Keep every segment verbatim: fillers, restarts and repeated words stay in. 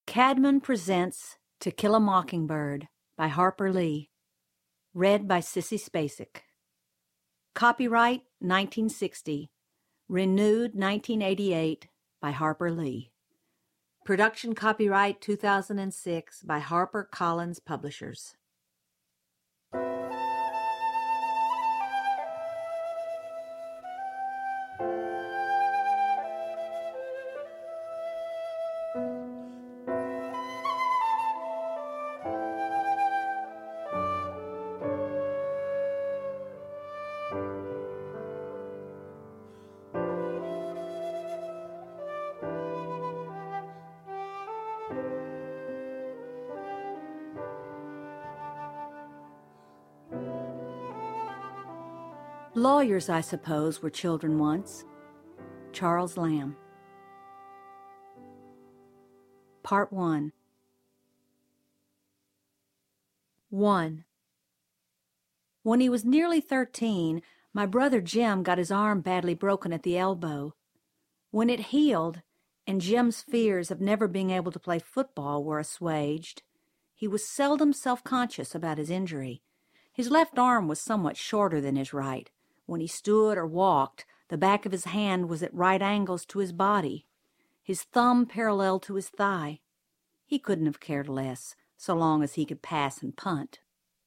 Caedmon presents To Kill a Mockingbird by Harper Lee. Read by Sissy Spacek. Copyright nineteen sixty. Renewed nineteen eighty-eight by Harper Lee. Production copyright two thousand six by Harper Collins Publishers. Lawyers, I suppose, were children once. Charles Lamb. Part one. One. When he was nearly thirteen, my brother Jim got his arm badly broken at the elbow. When it healed, and Jim's fears of never being able to play football were assuaged, he was seldom self-conscious about his injury. His left arm was somewhat shorter than his right. When he stood or walked, the back of his hand was at right angles to his body, his thumb parallel to his thigh. He couldn't have cared less, so long as he could pass and punt.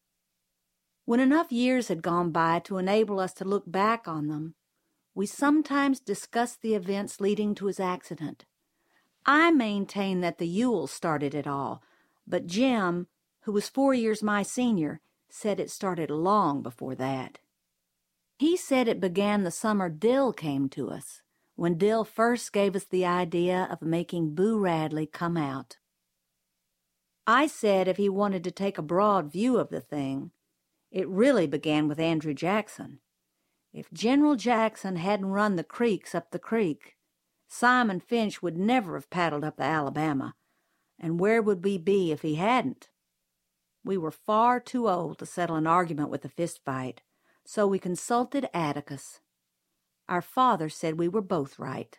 When enough years had gone by to enable us to look back on them, we sometimes discussed the events leading to his accident. I maintain that the Ewell started it all, but Jim, who was four years my senior, said it started long before that. He said it began the summer Dill came to us, when Dill first gave us the idea of making Boo Radley come out. I said if he wanted to take a broad view of the thing, it really began with Andrew Jackson. If General Jackson hadn't run the creeks up the creek, Simon Finch would never have paddled up the Alabama, and where would we be if he hadn't? We were far too old to settle an argument with a fist fight, so we consulted Atticus. Our father said we were both right.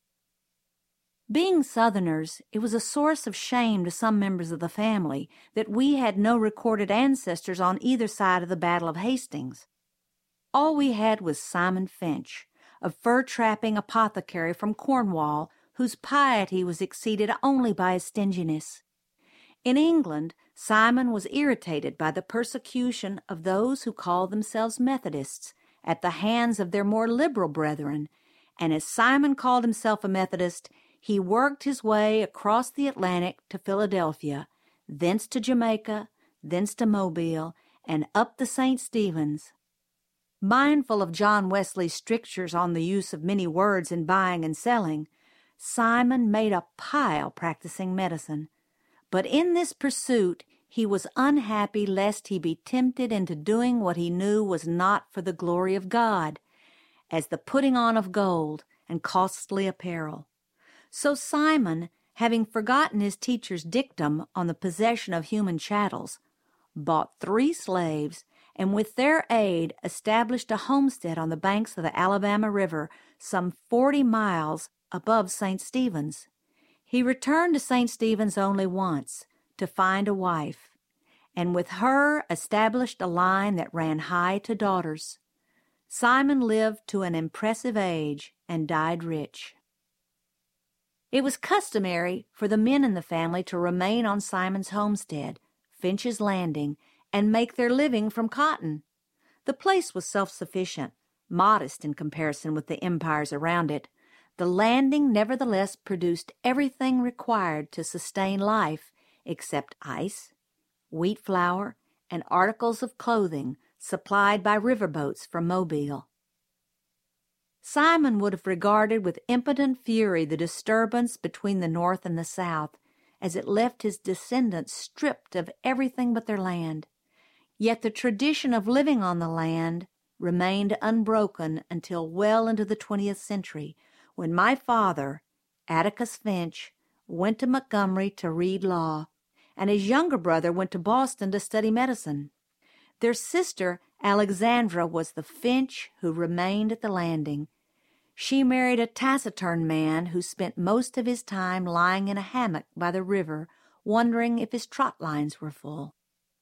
Being Southerners, it was a source of shame to some members of the family that we had no recorded ancestors on either side of the Battle of Hastings. All we had was Simon Finch, a fur-trapping apothecary from Cornwall, whose piety was exceeded only by his stinginess. In England, Simon was irritated by the persecution of those who called themselves Methodists at the hands of their more liberal brethren, and as Simon called himself a Methodist, he worked his way across the Atlantic to Philadelphia, thence to Jamaica, thence to Mobile, and up the Saint Stephen's. Mindful of John Wesley's strictures on the use of many words in buying and selling, Simon made a pile practicing medicine. But in this pursuit he was unhappy lest he be tempted into doing what he knew was not for the glory of God, as the putting on of gold and costly apparel. So Simon, having forgotten his teacher's dictum on the possession of human chattels, bought three slaves, and with their aid established a homestead on the banks of the Alabama River, some forty miles above Saint Stephen's. He returned to Saint Stephen's only once, to find a wife, and with her established a line that ran high to daughters. Simon lived to an impressive age and died rich. It was customary for the men in the family to remain on Simon's homestead, Finch's Landing, and make their living from cotton. The place was self-sufficient, modest in comparison with the empires around it. The landing nevertheless produced everything required to sustain life except ice, wheat flour, and articles of clothing supplied by riverboats from Mobile. Simon would have regarded with impotent fury the disturbance between the North and the South, as it left his descendants stripped of everything but their land. Yet the tradition of living on the land remained unbroken until well into the twentieth century, when my father, Atticus Finch, went to Montgomery to read law, and his younger brother went to Boston to study medicine. Their sister, Alexandra, was the Finch who remained at the Landing. She married a taciturn man who spent most of his time lying in a hammock by the river, wondering if his trot lines were full.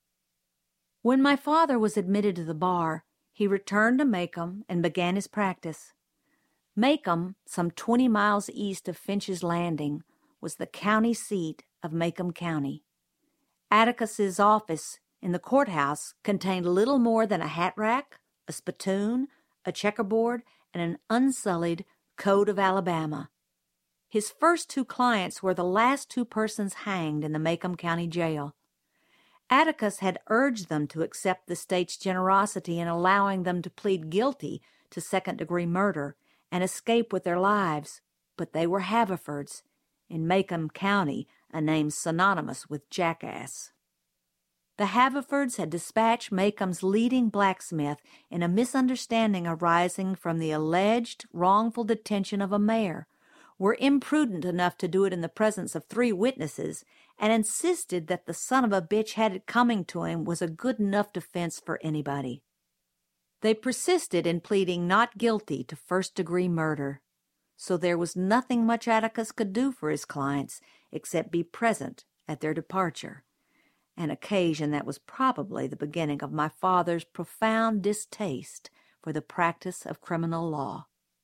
When my father was admitted to the bar, he returned to Macomb and began his practice. Macomb, some twenty miles east of Finch's Landing, was the county seat of Macomb County. Atticus's office in the courthouse contained little more than a hat rack, a spittoon, a checkerboard, and an unsullied Code of Alabama. His first two clients were the last two persons hanged in the Macomb County Jail. Atticus had urged them to accept the state's generosity in allowing them to plead guilty to second-degree murder and escape with their lives, but they were Haverfords, in Macomb County, a name synonymous with jackass. The Haverfords had dispatched Macomb's leading blacksmith in a misunderstanding arising from the alleged wrongful detention of a mayor, were imprudent enough to do it in the presence of three witnesses, and insisted that the son of a bitch had it coming to him was a good enough defense for anybody. They persisted in pleading not guilty to first-degree murder, so there was nothing much Atticus could do for his clients except be present at their departure, an occasion that was probably the beginning of my father's profound distaste for the practice of criminal law.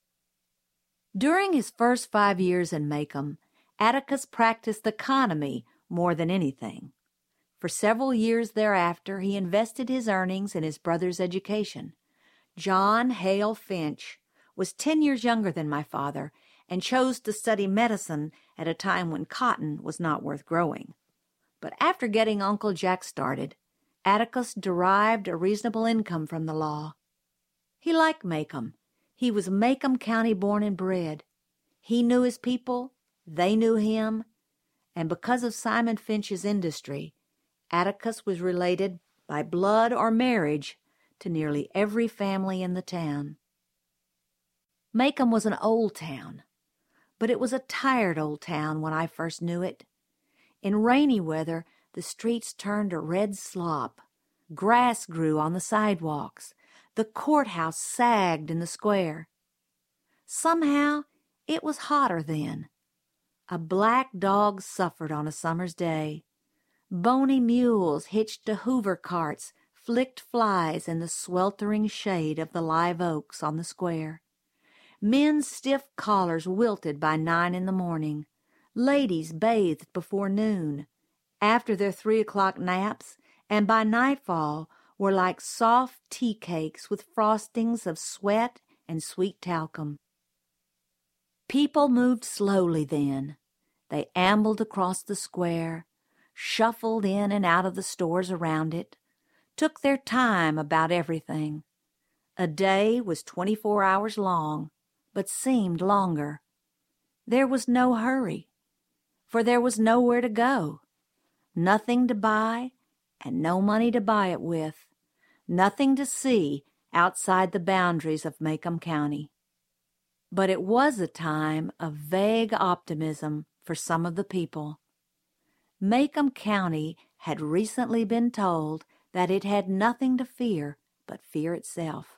During his first five years in Macomb, Atticus practiced economy more than anything. For several years thereafter, he invested his earnings in his brother's education. John Hale Finch was ten years younger than my father and chose to study medicine at a time when cotton was not worth growing. But after getting Uncle Jack started, Atticus derived a reasonable income from the law. He liked Macomb. He was Macomb County born and bred. He knew his people, they knew him, and because of Simon Finch's industry, Atticus was related by blood or marriage to nearly every family in the town. Macomb was an old town, but it was a tired old town when I first knew it. In rainy weather, the streets turned to red slop. Grass grew on the sidewalks. The courthouse sagged in the square. Somehow, it was hotter then. A black dog suffered on a summer's day. Bony mules hitched to Hoover carts flicked flies in the sweltering shade of the live oaks on the square. Men's stiff collars wilted by nine in the morning. Ladies bathed before noon, after their three o'clock naps, and by nightfall were like soft tea cakes with frostings of sweat and sweet talcum. People moved slowly then. They ambled across the square, shuffled in and out of the stores around it, took their time about everything. A day was twenty-four hours long, but seemed longer. There was no hurry, for there was nowhere to go, nothing to buy, and no money to buy it with, nothing to see outside the boundaries of Macomb County. But it was a time of vague optimism for some of the people. Macomb County had recently been told that it had nothing to fear but fear itself.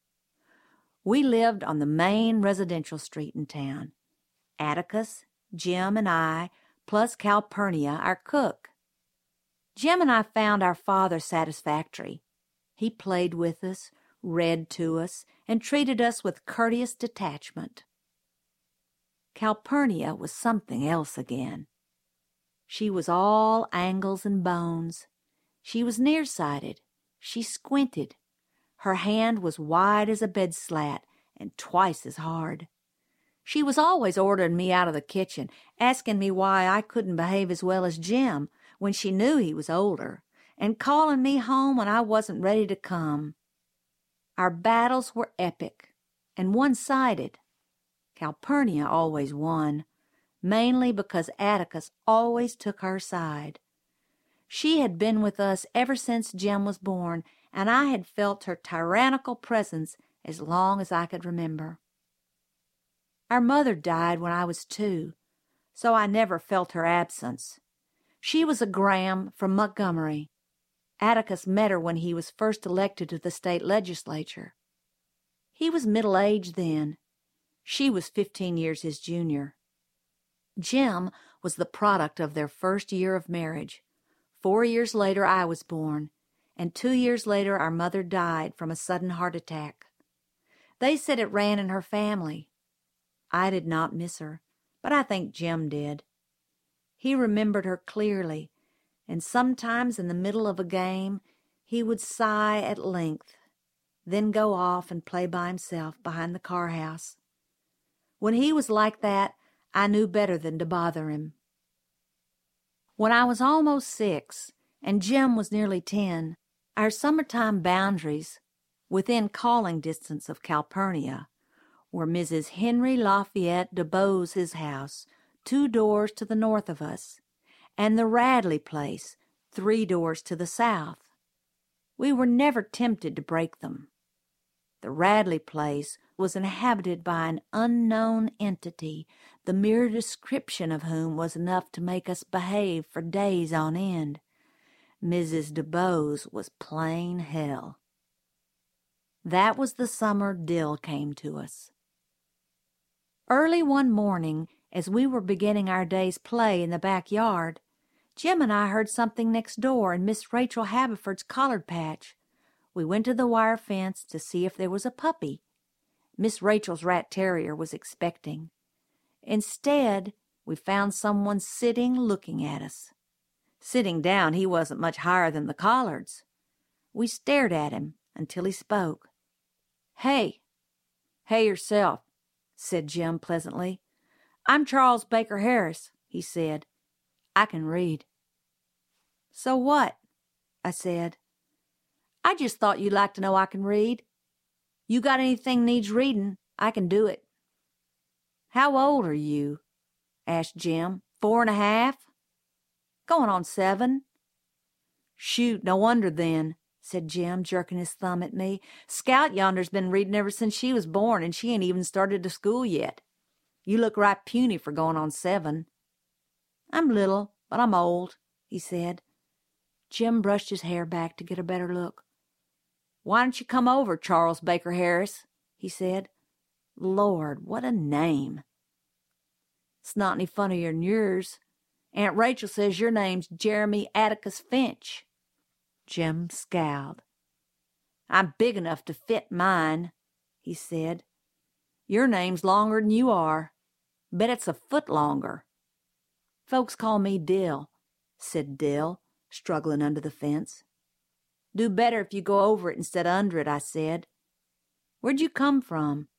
We lived on the main residential street in town. Atticus, Jim, and I, plus Calpurnia, our cook. Jim and I found our father satisfactory. He played with us, read to us, and treated us with courteous detachment. Calpurnia was something else again. She was all angles and bones. She was nearsighted. She squinted. Her hand was wide as a bed slat and twice as hard. She was always ordering me out of the kitchen, asking me why I couldn't behave as well as Jim when she knew he was older, and calling me home when I wasn't ready to come. Our battles were epic and one-sided. Calpurnia always won, mainly because Atticus always took her side. She had been with us ever since Jim was born, and I had felt her tyrannical presence as long as I could remember. Our mother died when I was two, so I never felt her absence. She was a Graham from Montgomery. Atticus met her when he was first elected to the state legislature. He was middle-aged then. She was fifteen years his junior. Jim was the product of their first year of marriage. Four years later I was born, and two years later our mother died from a sudden heart attack. They said it ran in her family. I did not miss her, but I think Jim did. He remembered her clearly, and sometimes in the middle of a game he would sigh at length, then go off and play by himself behind the car house. When he was like that, I knew better than to bother him. When I was almost six, and Jim was nearly ten, our summertime boundaries, within calling distance of Calpurnia, were Missus Henry Lafayette DuBose's house, two doors to the north of us, and the Radley place, three doors to the south. We were never tempted to break them. The Radley place was inhabited by an unknown entity, the mere description of whom was enough to make us behave for days on end. Missus DuBose was plain hell. That was the summer Dill came to us. Early one morning, as we were beginning our day's play in the backyard, Jim and I heard something next door in Miss Rachel Haverford's collard patch. We went to the wire fence to see if there was a puppy. Miss Rachel's rat terrier was expecting. Instead, we found someone sitting looking at us. Sitting down, he wasn't much higher than the collards. We stared at him until he spoke. "Hey, hey yourself," said Jim pleasantly. "I'm Charles Baker Harris," he said. "I can read." "So what?" I said. "I just thought you'd like to know I can read. You got anything needs reading, I can do it." "How old are you?" asked Jim. "Four and a half?" "Going on seven." "Shoot, no wonder then," said Jim, jerking his thumb at me. "Scout yonder's been reading ever since she was born, and she ain't even started to school yet. You look right puny for going on seven." "I'm little, but I'm old," he said. Jim brushed his hair back to get a better look. "Why don't you come over, Charles Baker Harris?" he said. Lord, what a name. "It's not any funnier than yours. Aunt Rachel says your name's Jeremy Atticus Finch." Jim scowled. "I'm big enough to fit mine," he said. "Your name's longer than you are. Bet it's a foot longer." "Folks call me Dill," said Dill, struggling under the fence. "Do better if you go over it instead of under it," I said. "Where'd you come from?"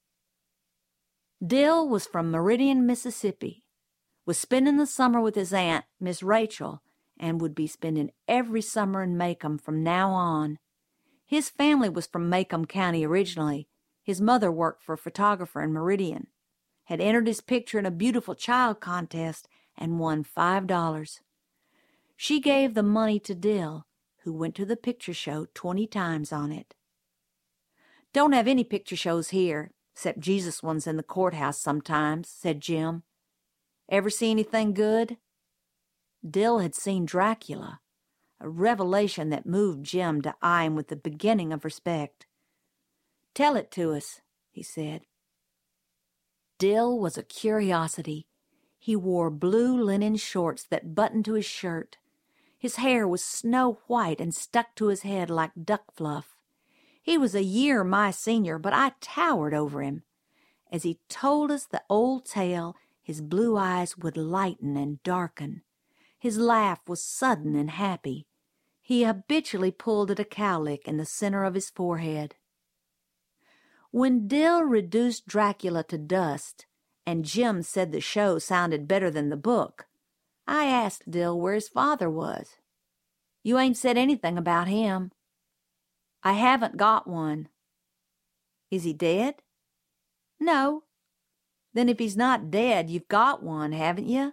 Dill was from Meridian, Mississippi, was spending the summer with his aunt, Miss Rachel, and would be spending every summer in Macomb from now on. His family was from Macomb County originally. His mother worked for a photographer in Meridian, had entered his picture in a beautiful child contest, and won five dollars. She gave the money to Dill, who went to the picture show twenty times on it. "Don't have any picture shows here, except Jesus ones in the courthouse sometimes," said Jim. "Ever see anything good?" Dill had seen Dracula, a revelation that moved Jim to eye him with the beginning of respect. "Tell it to us," he said. Dill was a curiosity. He wore blue linen shorts that buttoned to his shirt. His hair was snow white and stuck to his head like duck fluff. He was a year my senior, but I towered over him. As he told us the old tale, his blue eyes would lighten and darken. His laugh was sudden and happy. He habitually pulled at a cowlick in the center of his forehead. When Dill reduced Dracula to dust, and Jim said the show sounded better than the book, I asked Dill where his father was. "You ain't said anything about him." "I haven't got one." "Is he dead?" "No." "Then if he's not dead, you've got one, haven't you?"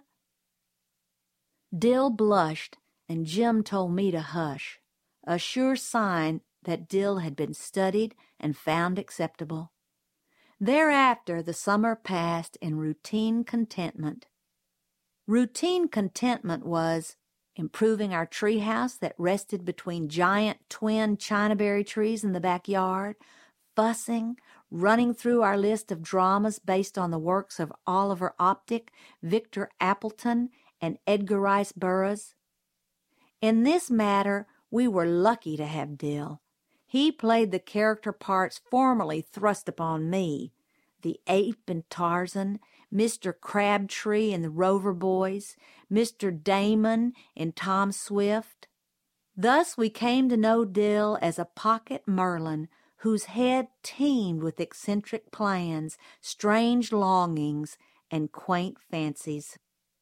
Dill blushed, and Jim told me to hush, a sure sign that Dill had been studied and found acceptable. Thereafter the summer passed in routine contentment. Routine contentment was improving our treehouse that rested between giant twin chinaberry trees in the backyard, fussing, running through our list of dramas based on the works of Oliver Optic, Victor Appleton, and Edgar Rice Burroughs. In this matter, we were lucky to have Dill. He played the character parts formerly thrust upon me, the ape in Tarzan, Mister Crabtree in the Rover Boys, Mister Damon in Tom Swift. Thus we came to know Dill as a pocket Merlin whose head teemed with eccentric plans, strange longings, and quaint fancies.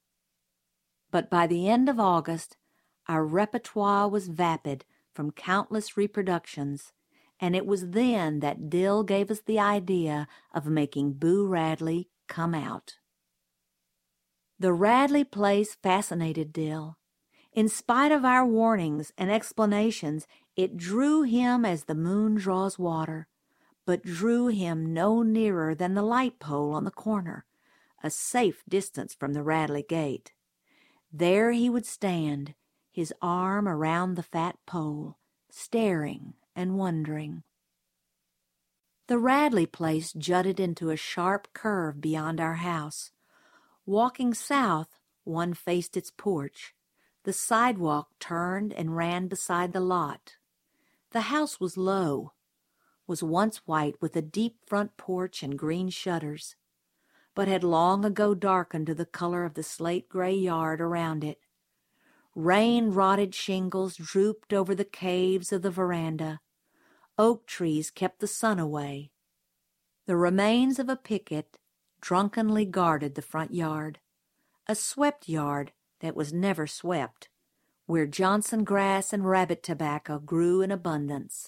But by the end of August, our repertoire was vapid from countless reproductions, and it was then that Dill gave us the idea of making Boo Radley come out. The Radley place fascinated Dill. In spite of our warnings and explanations, it drew him as the moon draws water, but drew him no nearer than the light pole on the corner, a safe distance from the Radley gate. There he would stand, his arm around the fat pole, staring and wondering. The Radley place jutted into a sharp curve beyond our house. Walking south, one faced its porch. The sidewalk turned and ran beside the lot. The house was low, was once white with a deep front porch and green shutters, but had long ago darkened to the color of the slate-gray yard around it. Rain-rotted shingles drooped over the caves of the veranda. Oak trees kept the sun away. The remains of a picket drunkenly guarded the front yard, a swept yard that was never swept, where Johnson grass and rabbit tobacco grew in abundance.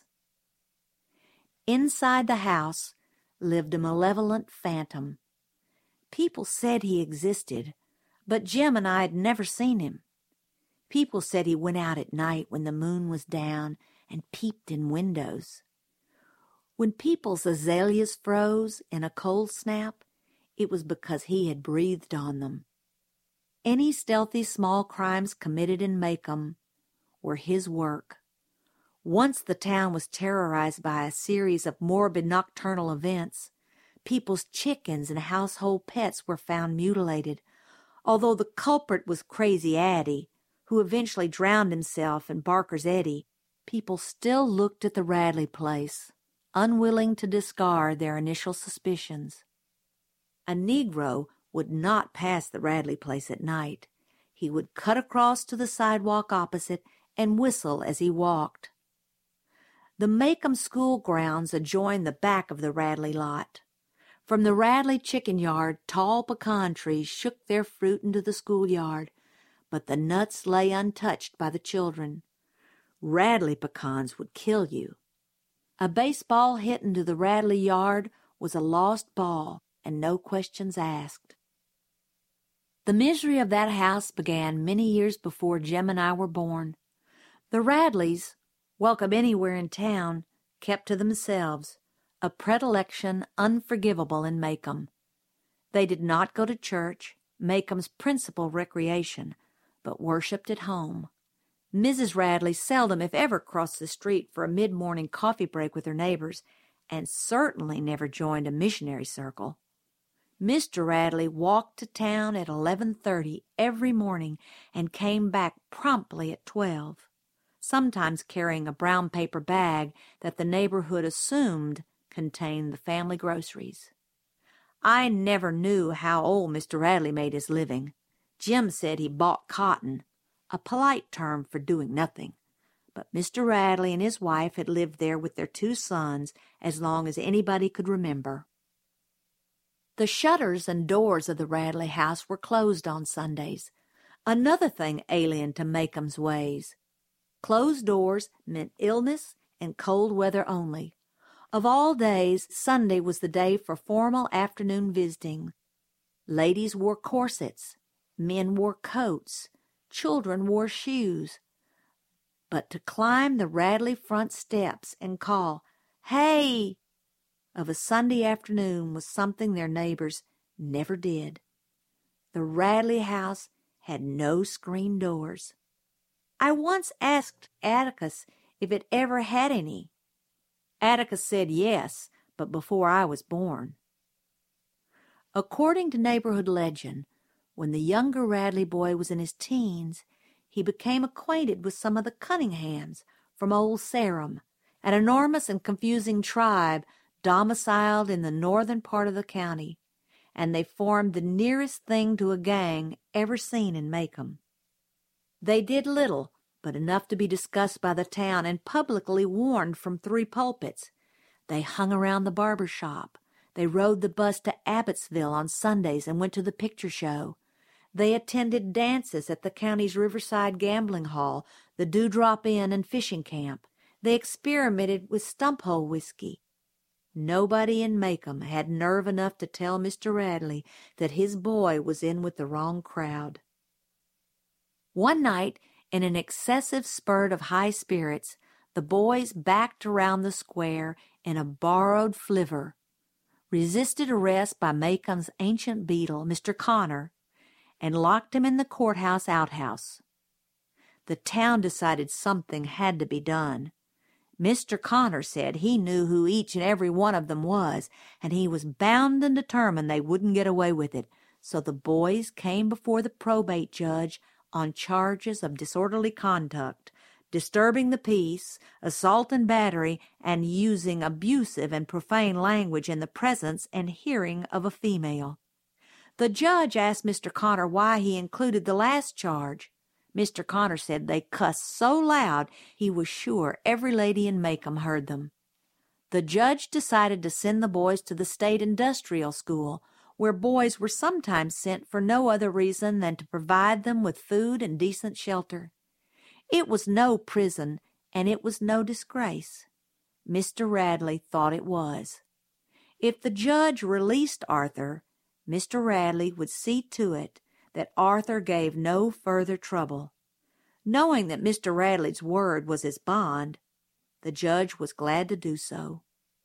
Inside the house lived a malevolent phantom. People said he existed, but Jim and I had never seen him. People said he went out at night when the moon was down and peeped in windows. When people's azaleas froze in a cold snap, it was because he had breathed on them. Any stealthy small crimes committed in Macomb were his work. Once the town was terrorized by a series of morbid nocturnal events. People's chickens and household pets were found mutilated, although the culprit was Crazy Addie, who eventually drowned himself in Barker's Eddy. People still looked at the Radley place, unwilling to discard their initial suspicions. A Negro would not pass the Radley place at night. He would cut across to the sidewalk opposite and whistle as he walked. The Macomb school grounds adjoined the back of the Radley lot. From the Radley chicken yard, tall pecan trees shook their fruit into the schoolyard, but the nuts lay untouched by the children. Radley pecans would kill you. A baseball hit into the Radley yard was a lost ball, and no questions asked. The misery of that house began many years before Jem and I were born. The Radleys, welcome anywhere in town, kept to themselves, a predilection unforgivable in Macomb. They did not go to church, Macomb's principal recreation, but worshipped at home. Missus Radley seldom, if ever, crossed the street for a mid-morning coffee break with her neighbors, and certainly never joined a missionary circle. Mister Radley walked to town at eleven thirty every morning and came back promptly at twelve, sometimes carrying a brown paper bag that the neighborhood assumed contained the family groceries. I never knew how old Mister Radley made his living. Jim said he bought cotton, a polite term for doing nothing, but Mister Radley and his wife had lived there with their two sons as long as anybody could remember. The shutters and doors of the Radley house were closed on Sundays, another thing alien to Macomb's ways. Closed doors meant illness and cold weather only. Of all days, Sunday was the day for formal afternoon visiting. Ladies wore corsets, men wore coats, children wore shoes. But to climb the Radley front steps and call, "Hey!" of a Sunday afternoon was something their neighbors never did. The Radley house had no screen doors. I once asked Atticus if it ever had any. Atticus said yes, but before I was born. According to neighborhood legend, when the younger Radley boy was in his teens, he became acquainted with some of the Cunninghams from Old Sarum, an enormous and confusing tribe domiciled in the northern part of the county, and they formed the nearest thing to a gang ever seen in Macomb. They did little, but enough to be discussed by the town and publicly warned from three pulpits. They hung around the barber shop. They rode the bus to Abbotsville on Sundays and went to the picture show. They attended dances at the county's Riverside Gambling Hall, the Dewdrop Inn and fishing camp. They experimented with stump-hole whiskey. Nobody in Macomb had nerve enough to tell Mister Radley that his boy was in with the wrong crowd. One night, in an excessive spurt of high spirits, the boys backed around the square in a borrowed flivver, resisted arrest by Macomb's ancient beadle, Mister Connor, and locked him in the courthouse outhouse. The town decided something had to be done. Mister Connor said he knew who each and every one of them was, and he was bound and determined they wouldn't get away with it, so the boys came before the probate judge on charges of disorderly conduct, disturbing the peace, assault and battery, and using abusive and profane language in the presence and hearing of a female. The judge asked Mister Connor why he included the last charge. Mister Connor said they cussed so loud he was sure every lady in Macomb heard them. The judge decided to send the boys to the state industrial school, where boys were sometimes sent for no other reason than to provide them with food and decent shelter. It was no prison, and it was no disgrace. Mister Radley thought it was. If the judge released Arthur, Mister Radley would see to it that Arthur gave no further trouble. Knowing that Mister Radley's word was his bond, the judge was glad to do so.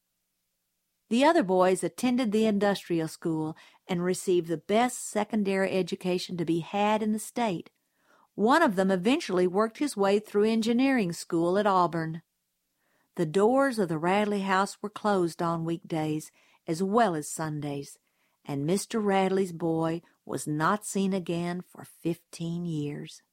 The other boys attended the industrial school and received the best secondary education to be had in the state. One of them eventually worked his way through engineering school at Auburn. The doors of the Radley house were closed on weekdays as well as Sundays, and Mister Radley's boy was not seen again for fifteen years.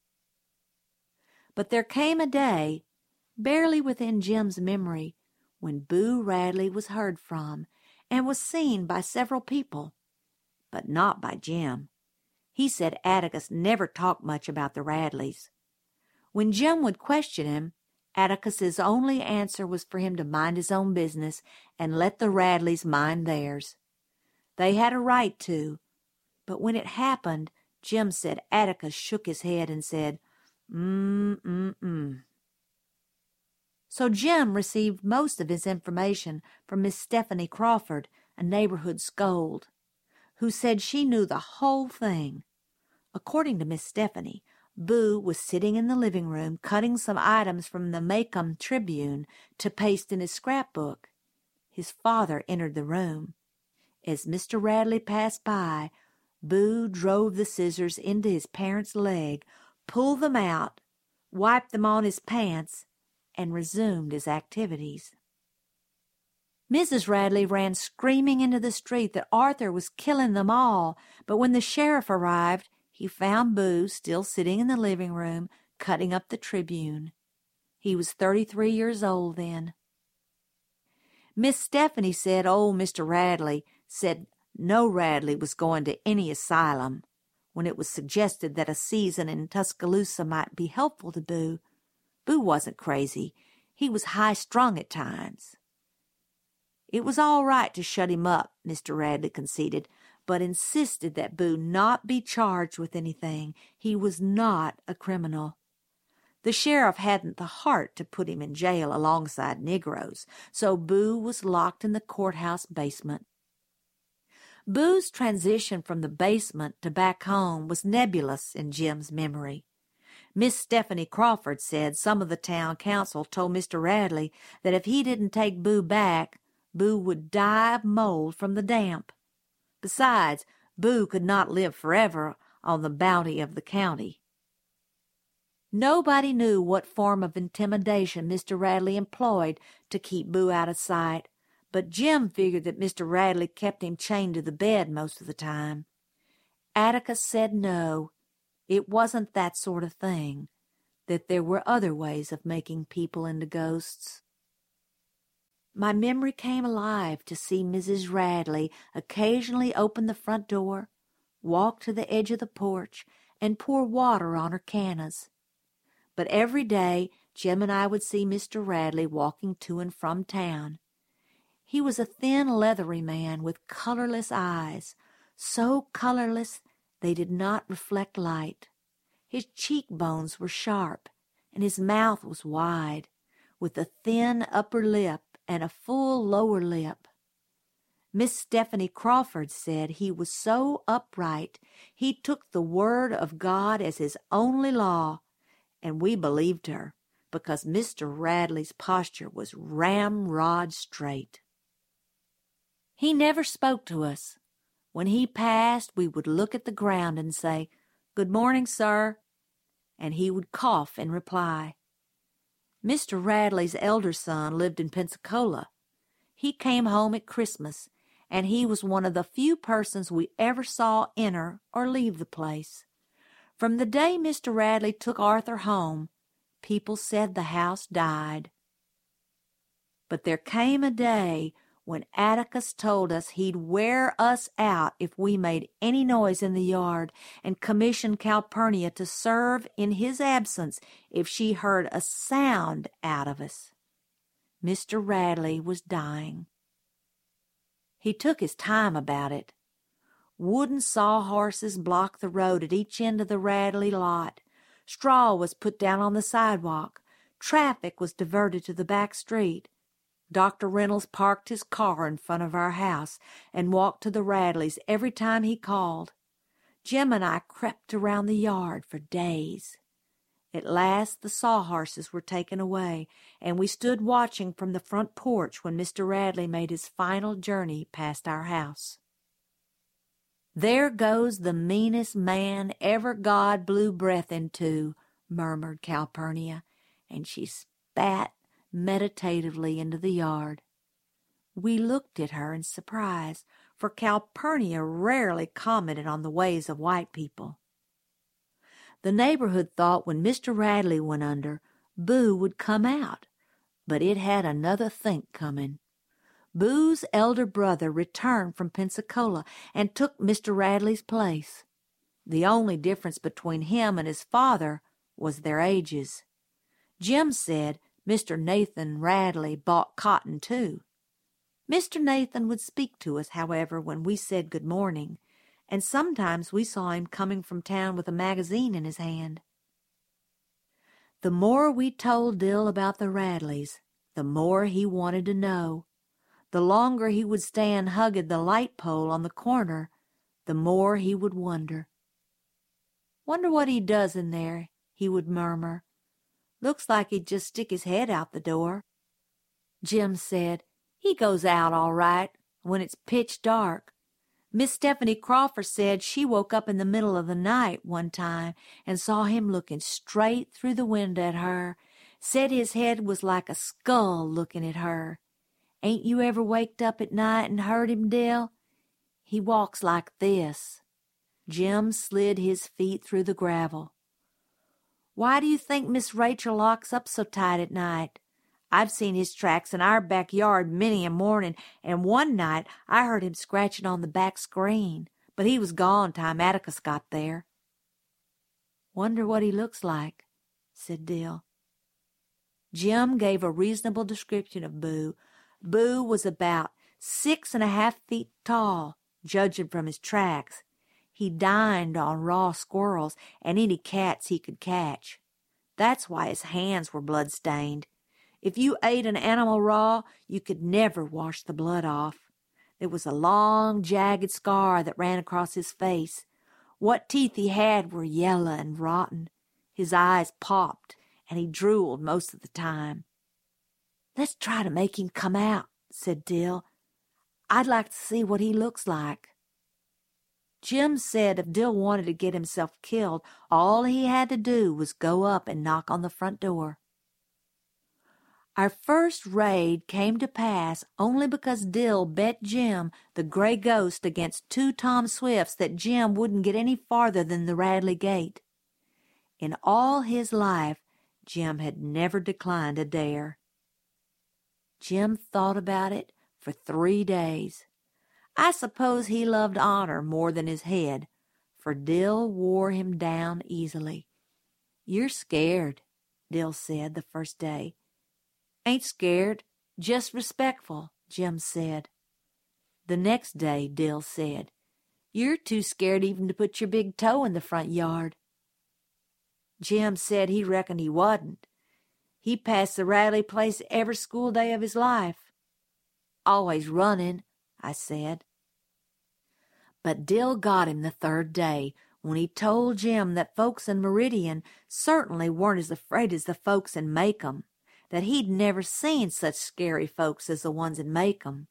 But there came a day, barely within Jim's memory, when Boo Radley was heard from and was seen by several people, but not by Jim. He said Atticus never talked much about the Radleys. When Jim would question him, Atticus's only answer was for him to mind his own business and let the Radleys mind theirs. They had a right to, but when it happened, Jim said Atticus shook his head and said, mm-mm-mm. So Jim received most of his information from Miss Stephanie Crawford, a neighborhood scold, who said she knew the whole thing. According to Miss Stephanie, Boo was sitting in the living room cutting some items from the Macomb Tribune to paste in his scrapbook. His father entered the room. As Mister Radley passed by, Boo drove the scissors into his parent's leg, pulled them out, wiped them on his pants, and resumed his activities. Missus Radley ran screaming into the street that Arthur was killing them all, but when the sheriff arrived, he found Boo still sitting in the living room, cutting up the Tribune. He was thirty-three years old then. Miss Stephanie said old Mister Radley said no Radley was going to any asylum. When it was suggested that a season in Tuscaloosa might be helpful to Boo, Boo wasn't crazy. He was high-strung at times. It was all right to shut him up, Mister Radley conceded, but insisted that Boo not be charged with anything. He was not a criminal. The sheriff hadn't the heart to put him in jail alongside Negroes, so Boo was locked in the courthouse basement. Boo's transition from the basement to back home was nebulous in Jim's memory. Miss Stephanie Crawford said some of the town council told Mister Radley that if he didn't take Boo back, Boo would die of mold from the damp. Besides, Boo could not live forever on the bounty of the county. Nobody knew what form of intimidation Mister Radley employed to keep Boo out of sight, but Jim figured that Mister Radley kept him chained to the bed most of the time. Atticus said no, it wasn't that sort of thing, that there were other ways of making people into ghosts. My memory came alive to see Missus Radley occasionally open the front door, walk to the edge of the porch, and pour water on her cannas. But every day Jim and I would see Mister Radley walking to and from town. He was a thin, leathery man with colorless eyes, so colorless they did not reflect light. His cheekbones were sharp, and his mouth was wide, with a thin upper lip and a full lower lip. Miss Stephanie Crawford said he was so upright he took the word of God as his only law, and we believed her, because Mister Radley's posture was ramrod straight. He never spoke to us. When he passed, we would look at the ground and say, "Good morning, sir," and he would cough in reply. Mister Radley's elder son lived in Pensacola. He came home at Christmas, and he was one of the few persons we ever saw enter or leave the place. From the day Mister Radley took Arthur home, people said the house died. But there came a day when Atticus told us he'd wear us out if we made any noise in the yard, and commissioned Calpurnia to serve in his absence if she heard a sound out of us. Mister Radley was dying. He took his time about it. Wooden sawhorses blocked the road at each end of the Radley lot. Straw was put down on the sidewalk. Traffic was diverted to the back street. Doctor Reynolds parked his car in front of our house and walked to the Radleys every time he called. Jim and I crept around the yard for days. At last the sawhorses were taken away, and we stood watching from the front porch when Mister Radley made his final journey past our house. "There goes the meanest man ever God blew breath into," murmured Calpurnia, and she spat meditatively into the yard. We looked at her in surprise, for Calpurnia rarely commented on the ways of white people. The neighborhood thought when Mister Radley went under, Boo would come out, but it had another think coming. Boo's elder brother returned from Pensacola and took Mister Radley's place. The only difference between him and his father was their ages. Jim said Mister Nathan Radley bought cotton, too. Mister Nathan would speak to us, however, when we said good morning, and sometimes we saw him coming from town with a magazine in his hand. The more we told Dill about the Radleys, the more he wanted to know. The longer he would stand hugging the light pole on the corner, the more he would wonder. "Wonder what he does in there," he would murmur. "Looks like he'd just stick his head out the door." Jim said, "He goes out all right when it's pitch dark. Miss Stephanie Crawford said she woke up in the middle of the night one time and saw him looking straight through the window at her. Said his head was like a skull looking at her. Ain't you ever waked up at night and heard him, Dill? He walks like this." Jim slid his feet through the gravel. "Why do you think Miss Rachel locks up so tight at night? I've seen his tracks in our backyard many a morning, and one night I heard him scratching on the back screen, but he was gone time Atticus got there." "Wonder what he looks like," said Dill. Jim gave a reasonable description of Boo. Boo was about six and a half feet tall, judging from his tracks. He dined on raw squirrels and any cats he could catch. That's why his hands were blood-stained. If you ate an animal raw, you could never wash the blood off. There was a long, jagged scar that ran across his face. What teeth he had were yellow and rotten. His eyes popped, and he drooled most of the time. "Let's try to make him come out," said Dill. "I'd like to see what he looks like." Jim said if Dill wanted to get himself killed, all he had to do was go up and knock on the front door. Our first raid came to pass only because Dill bet Jim, the gray ghost, against two Tom Swifts that Jim wouldn't get any farther than the Radley gate. In all his life, Jim had never declined a dare. Jim thought about it for three days. I suppose he loved honor more than his head, for Dill wore him down easily. "You're scared," Dill said the first day. "Ain't scared, just respectful," Jim said. The next day, Dill said, "You're too scared even to put your big toe in the front yard." Jim said he reckoned he wasn't. He passed the Radley place every school day of his life. "Always running," I said. But Dill got him the third day when he told Jim that folks in Meridian certainly weren't as afraid as the folks in Macomb, that he'd never seen such scary folks as the ones in Macomb.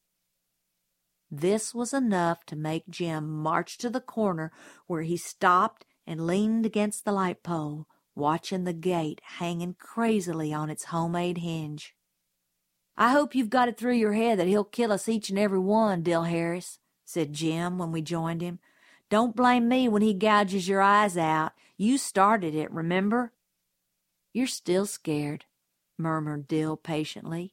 This was enough to make Jim march to the corner where he stopped and leaned against the light pole, watching the gate hanging crazily on its homemade hinge. "I hope you've got it through your head that he'll kill us each and every one, Dill Harris," said Jim when we joined him. "Don't blame me when he gouges your eyes out. You started it, remember?" "You're still scared," murmured Dill patiently.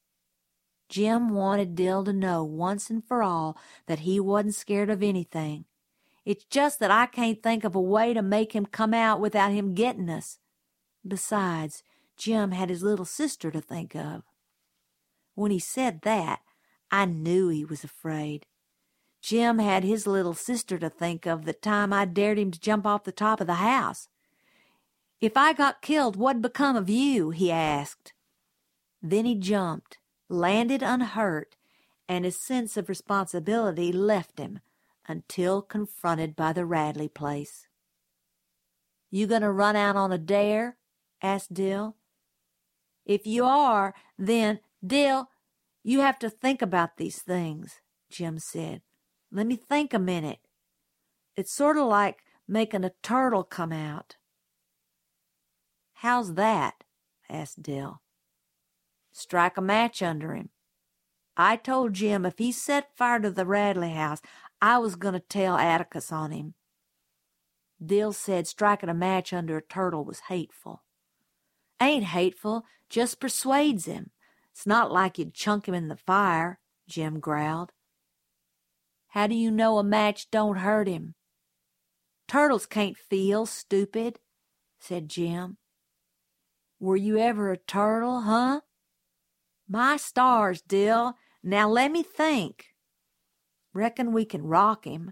Jim wanted Dill to know once and for all that he wasn't scared of anything. "It's just that I can't think of a way to make him come out without him getting us." Besides, Jim had his little sister to think of. When he said that, I knew he was afraid. Jim had his little sister to think of the time I dared him to jump off the top of the house. "If I got killed, what'd become of you?" he asked. Then he jumped, landed unhurt, and his sense of responsibility left him until confronted by the Radley place. "You gonna run out on a dare?" asked Dill. "If you are, then, Dill, you have to think about these things," Jim said. "Let me think a minute. It's sort of like making a turtle come out." "How's that?" asked Dill. "Strike a match under him. I told Jim if he set fire to the Radley house, I was going to tell Atticus on him." Dill said striking a match under a turtle was hateful. "Ain't hateful, just persuades him. It's not like you'd chunk him in the fire," Jim growled. "How do you know a match don't hurt him?" "Turtles can't feel, stupid," said Jim. "Were you ever a turtle, huh?" "My stars, Dill, now let me think." "Reckon we can rock him."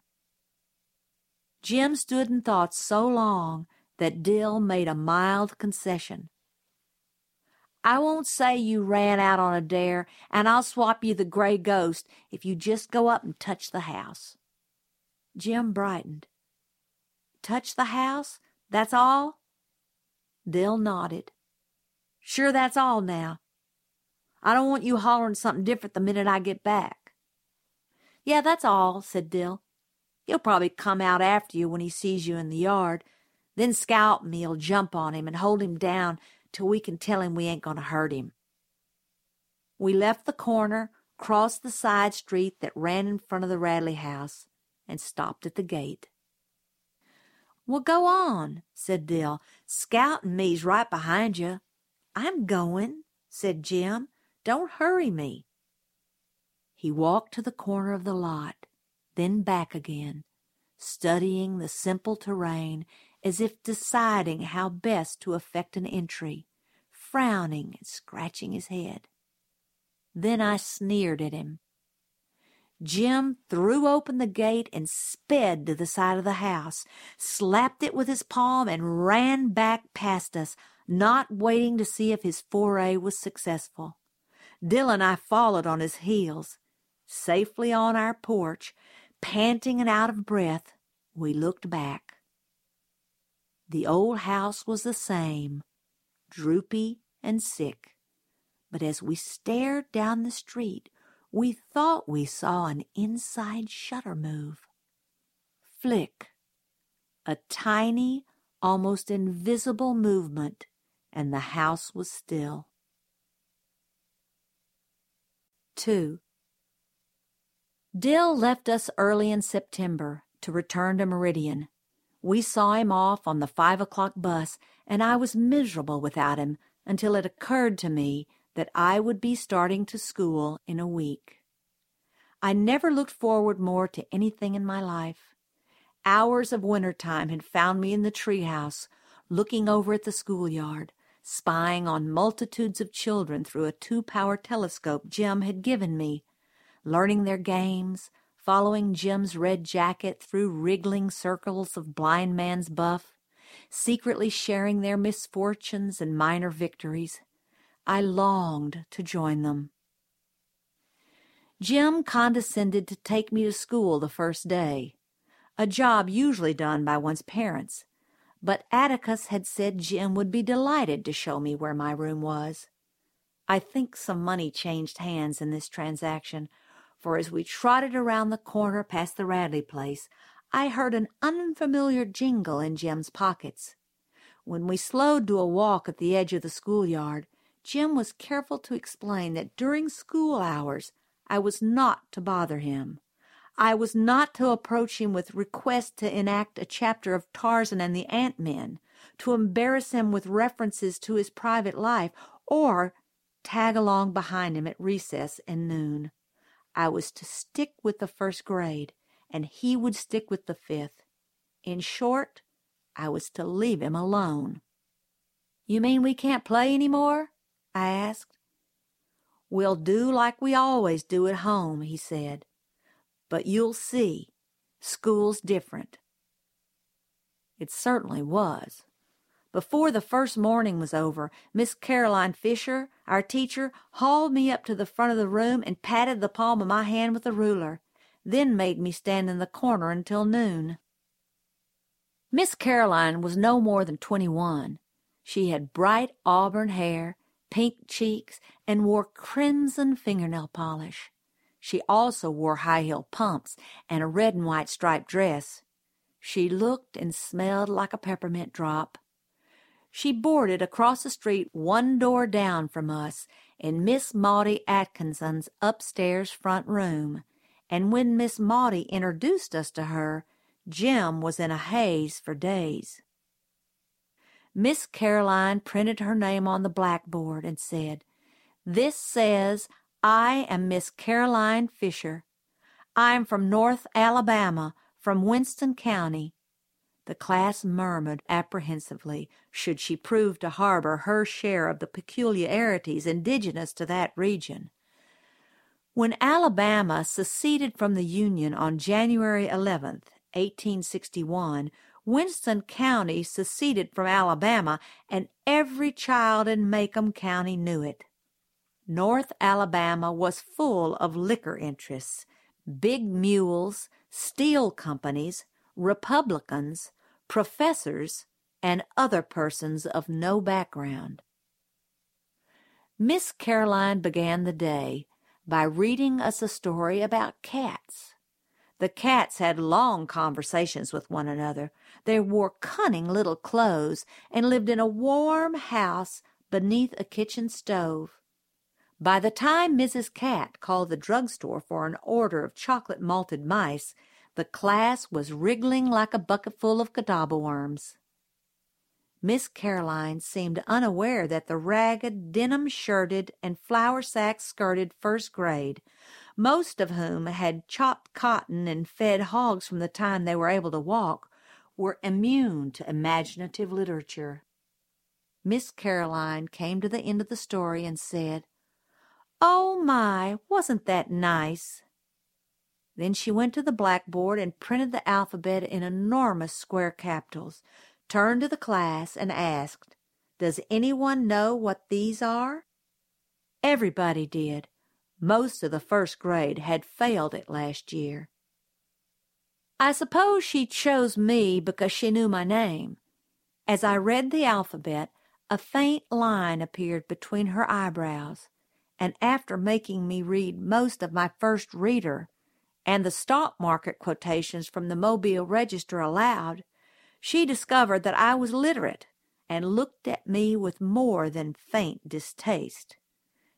Jim stood and thought so long that Dill made a mild concession. "I won't say you ran out on a dare, and I'll swap you the gray ghost if you just go up and touch the house." Jim brightened. "Touch the house? That's all?" Dill nodded. "Sure that's all now. I don't want you hollering something different the minute I get back." "Yeah, that's all," said Dill. "He'll probably come out after you when he sees you in the yard. Then Scout and me'll jump on him and hold him down till we can tell him we ain't going to hurt him." We left the corner, crossed the side street that ran in front of the Radley house, and stopped at the gate. "Well, go on," said Dill. "Scout and me's right behind you." "I'm going," said Jim. "Don't hurry me." He walked to the corner of the lot, then back again, studying the simple terrain as if deciding how best to effect an entry, frowning and scratching his head. Then I sneered at him. Jim threw open the gate and sped to the side of the house, slapped it with his palm, and ran back past us, not waiting to see if his foray was successful. Dill and I followed on his heels. Safely on our porch, panting and out of breath, we looked back. The old house was the same, droopy and sick, but as we stared down the street, we thought we saw an inside shutter move. Flick, a tiny, almost invisible movement, and the house was still. two. Dill left us early in September to return to Meridian. We saw him off on the five o'clock bus, and I was miserable without him until it occurred to me that I would be starting to school in a week. I never looked forward more to anything in my life. Hours of winter time had found me in the treehouse, looking over at the schoolyard, spying on multitudes of children through a two-power telescope Jim had given me, learning their games, following Jim's red jacket through wriggling circles of blind man's buff, secretly sharing their misfortunes and minor victories. I longed to join them. Jim condescended to take me to school the first day, a job usually done by one's parents, but Atticus had said Jim would be delighted to show me where my room was. I think some money changed hands in this transaction, for as we trotted around the corner past the Radley place, I heard an unfamiliar jingle in Jim's pockets. When we slowed to a walk at the edge of the schoolyard, Jim was careful to explain that during school hours I was not to bother him. I was not to approach him with requests to enact a chapter of Tarzan and the Ant-Men, to embarrass him with references to his private life, or tag along behind him at recess and noon. I was to stick with the first grade, and he would stick with the fifth. In short, I was to leave him alone. "You mean we can't play any more?" I asked. "We'll do like we always do at home," he said. "But you'll see, school's different." It certainly was. Before the first morning was over, Miss Caroline Fisher, our teacher, hauled me up to the front of the room and patted the palm of my hand with a ruler, then made me stand in the corner until noon. Miss Caroline was no more than twenty-one. She had bright auburn hair, pink cheeks, and wore crimson fingernail polish. She also wore high-heel pumps and a red and white striped dress. She looked and smelled like a peppermint drop. She boarded across the street one door down from us in Miss Maudie Atkinson's upstairs front room, and when Miss Maudie introduced us to her, Jim was in a haze for days. Miss Caroline printed her name on the blackboard and said, "This says, I am Miss Caroline Fisher. I am from North Alabama, from Winston County." The class murmured apprehensively, should she prove to harbor her share of the peculiarities indigenous to that region. When Alabama seceded from the Union on January eleventh, eighteen sixty-one, Winston County seceded from Alabama, and every child in Macomb County knew it. North Alabama was full of liquor interests, big mules, steel companies, Republicans, professors, and other persons of no background. Miss Caroline began the day by reading us a story about cats. The cats had long conversations with one another. They wore cunning little clothes and lived in a warm house beneath a kitchen stove. By the time Missus Cat called the drugstore for an order of chocolate malted mice, the class was wriggling like a bucketful of Godobble worms. Miss Caroline seemed unaware that the ragged, denim-shirted, and flour-sack-skirted first grade, most of whom had chopped cotton and fed hogs from the time they were able to walk, were immune to imaginative literature. Miss Caroline came to the end of the story and said, "Oh, my, wasn't that nice?" Then she went to the blackboard and printed the alphabet in enormous square capitals, turned to the class, and asked, "Does anyone know what these are?" Everybody did. Most of the first grade had failed it last year. I suppose she chose me because she knew my name. As I read the alphabet, a faint line appeared between her eyebrows, and after making me read most of my first reader and the stock market quotations from the Mobile Register aloud, she discovered that I was literate and looked at me with more than faint distaste.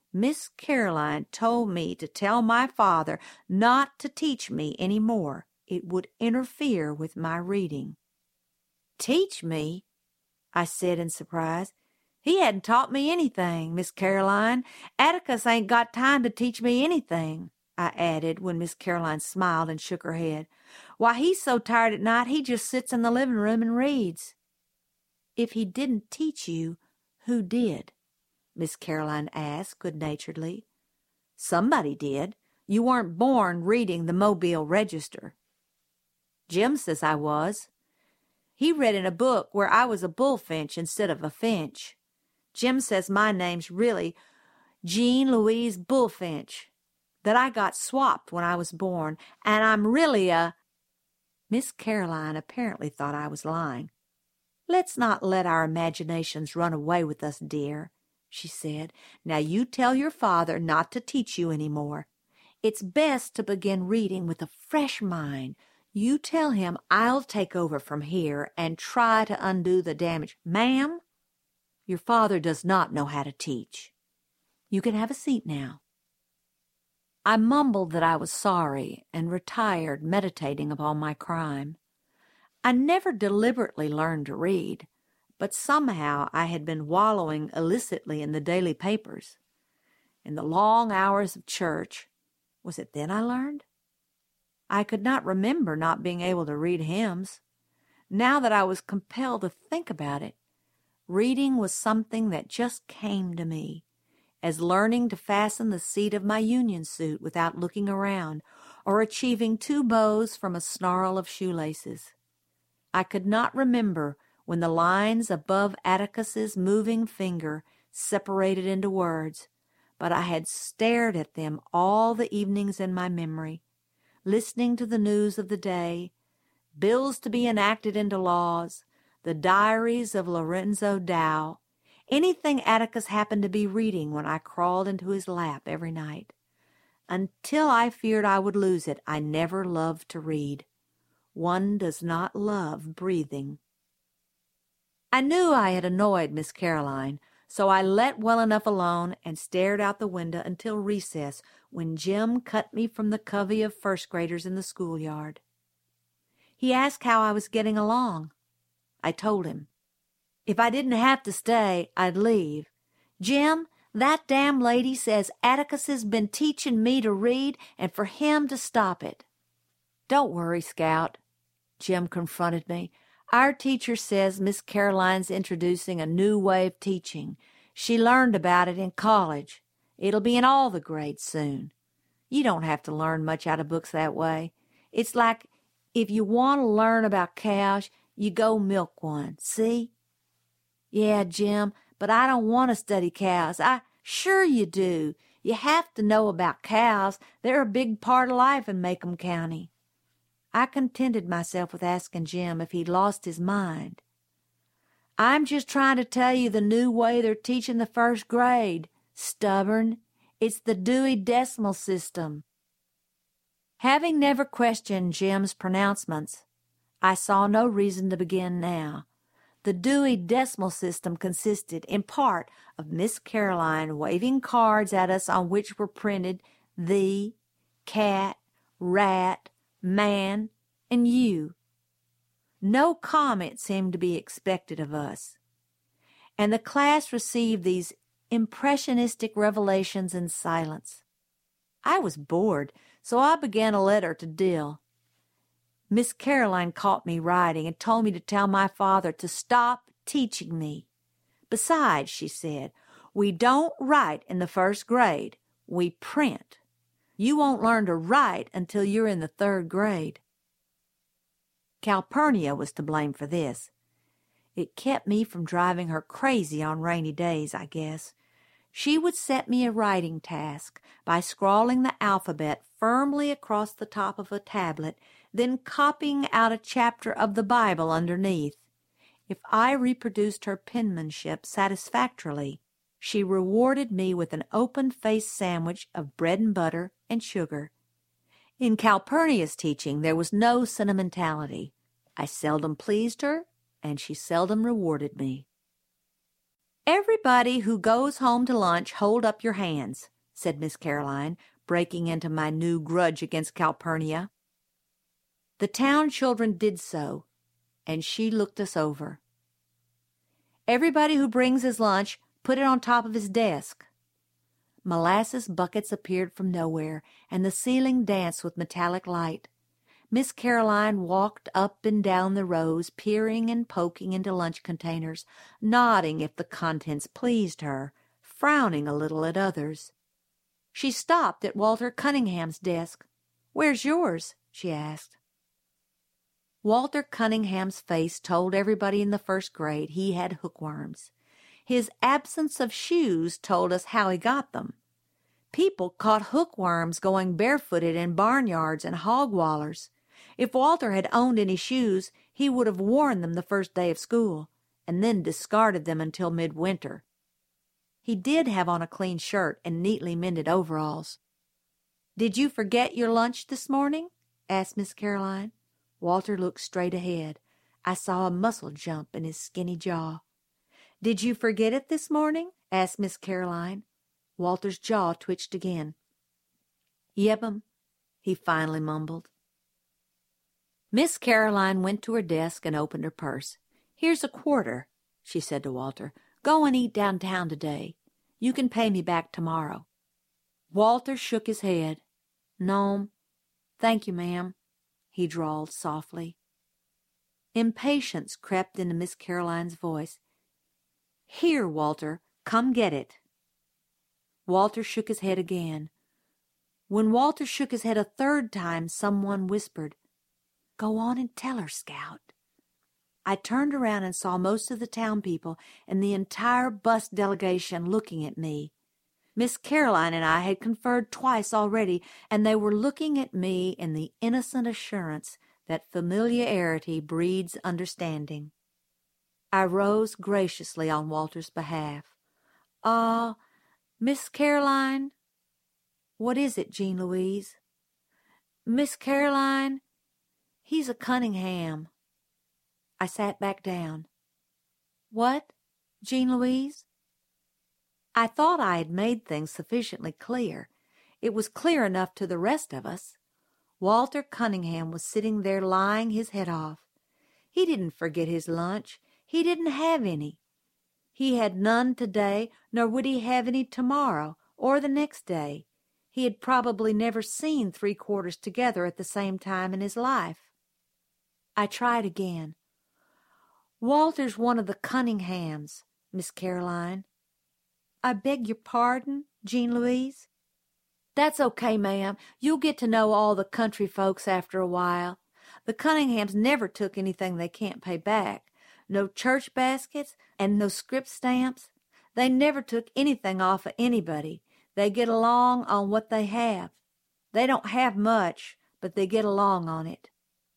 Miss Caroline told me to tell my father not to teach me any more. It would interfere with my reading. Teach me? I said in surprise. He hadn't taught me anything, Miss Caroline. Atticus ain't got time to teach me anything, I added when Miss Caroline smiled and shook her head. Why, he's so tired at night he just sits in the living room and reads. If he didn't teach you, who did? Miss Caroline asked good-naturedly. Somebody did. You weren't born reading the Mobile Register. Jim says I was. He read in a book where I was a bullfinch instead of a finch. Jim says my name's really Jean Louise Bullfinch, that I got swapped when I was born, and I'm really a... Miss Caroline apparently thought I was lying. Let's not let our imaginations run away with us, dear, she said. Now you tell your father not to teach you any more. It's best to begin reading with a fresh mind. You tell him I'll take over from here and try to undo the damage. Ma'am, your father does not know how to teach. You can have a seat now. I mumbled that I was sorry and retired, meditating upon my crime. I never deliberately learned to read, but somehow I had been wallowing illicitly in the daily papers. In the long hours of church, was it then I learned? I could not remember not being able to read hymns. Now that I was compelled to think about it, reading was something that just came to me, as learning to fasten the seat of my union suit without looking around, or achieving two bows from a snarl of shoelaces. I could not remember when the lines above Atticus's moving finger separated into words, but I had stared at them all the evenings in my memory, listening to the news of the day, bills to be enacted into laws, the diaries of Lorenzo Dow, anything Atticus happened to be reading when I crawled into his lap every night. Until I feared I would lose it, I never loved to read. One does not love breathing. I knew I had annoyed Miss Caroline, so I let well enough alone and stared out the window until recess, when Jim cut me from the covey of first-graders in the schoolyard. He asked how I was getting along. I told him. If I didn't have to stay, I'd leave. Jim, that damn lady says Atticus has been teaching me to read and for him to stop it. Don't worry, Scout, Jim confronted me. Our teacher says Miss Caroline's introducing a new way of teaching. She learned about it in college. It'll be in all the grades soon. You don't have to learn much out of books that way. It's like if you want to learn about cows, you go milk one, see? Yeah, Jim, but I don't want to study cows. I sure you do. You have to know about cows. They're a big part of life in Macomb County. I contented myself with asking Jim if he'd lost his mind. I'm just trying to tell you the new way they're teaching the first grade. Stubborn. It's the Dewey Decimal System. Having never questioned Jim's pronouncements, I saw no reason to begin now. The Dewey Decimal System consisted, in part, of Miss Caroline waving cards at us on which were printed thee, cat, rat, man, and you. No comment seemed to be expected of us, and the class received these impressionistic revelations in silence. I was bored, so I began a letter to Dill. Miss Caroline caught me writing and told me to tell my father to stop teaching me. Besides, she said, we don't write in the first grade. We print. You won't learn to write until you're in the third grade. Calpurnia was to blame for this. It kept me from driving her crazy on rainy days, I guess. She would set me a writing task by scrawling the alphabet firmly across the top of a tablet, then copying out a chapter of the Bible underneath. If I reproduced her penmanship satisfactorily, she rewarded me with an open-faced sandwich of bread and butter and sugar. In Calpurnia's teaching there was no sentimentality. I seldom pleased her, and she seldom rewarded me. "Everybody who goes home to lunch, hold up your hands," said Miss Caroline, breaking into my new grudge against Calpurnia. The town children did so, and she looked us over. "Everybody who brings his lunch, put it on top of his desk." Molasses buckets appeared from nowhere, and the ceiling danced with metallic light. Miss Caroline walked up and down the rows, peering and poking into lunch containers, nodding if the contents pleased her, frowning a little at others. She stopped at Walter Cunningham's desk. "Where's yours?" she asked. Walter Cunningham's face told everybody in the first grade he had hookworms. His absence of shoes told us how he got them. People caught hookworms going barefooted in barnyards and hog wallers. If Walter had owned any shoes, he would have worn them the first day of school, and then discarded them until midwinter. He did have on a clean shirt and neatly mended overalls. "Did you forget your lunch this morning?" asked Miss Caroline. Walter looked straight ahead. I saw a muscle jump in his skinny jaw. "Did you forget it this morning?" asked Miss Caroline. Walter's jaw twitched again. "Yep'm," he finally mumbled. Miss Caroline went to her desk and opened her purse. "Here's a quarter," she said to Walter. "Go and eat downtown today. You can pay me back tomorrow." Walter shook his head. "No'm, thank you, ma'am," he drawled softly. Impatience crept into Miss Caroline's voice. "Here, Walter, come get it." Walter shook his head again. When Walter shook his head a third time, someone whispered, "Go on and tell her, Scout." I turned around and saw most of the town people and the entire bus delegation looking at me. Miss Caroline and I had conferred twice already, and they were looking at me in the innocent assurance that familiarity breeds understanding. I rose graciously on Walter's behalf. "Ah, uh, Miss Caroline." "What is it, Jean Louise?" "Miss Caroline, he's a Cunningham." I sat back down. "What, Jean Louise?" I thought I had made things sufficiently clear. It was clear enough to the rest of us. Walter Cunningham was sitting there lying his head off. He didn't forget his lunch. He didn't have any. He had none today, nor would he have any tomorrow or the next day. He had probably never seen three quarters together at the same time in his life. I tried again. "Walter's one of the Cunninghams, Miss Caroline." "I beg your pardon, Jean Louise?" "That's okay, ma'am. You'll get to know all the country folks after a while. The Cunninghams never took anything they can't pay back. No church baskets and no script stamps. They never took anything off of anybody. They get along on what they have. They don't have much, but they get along on it."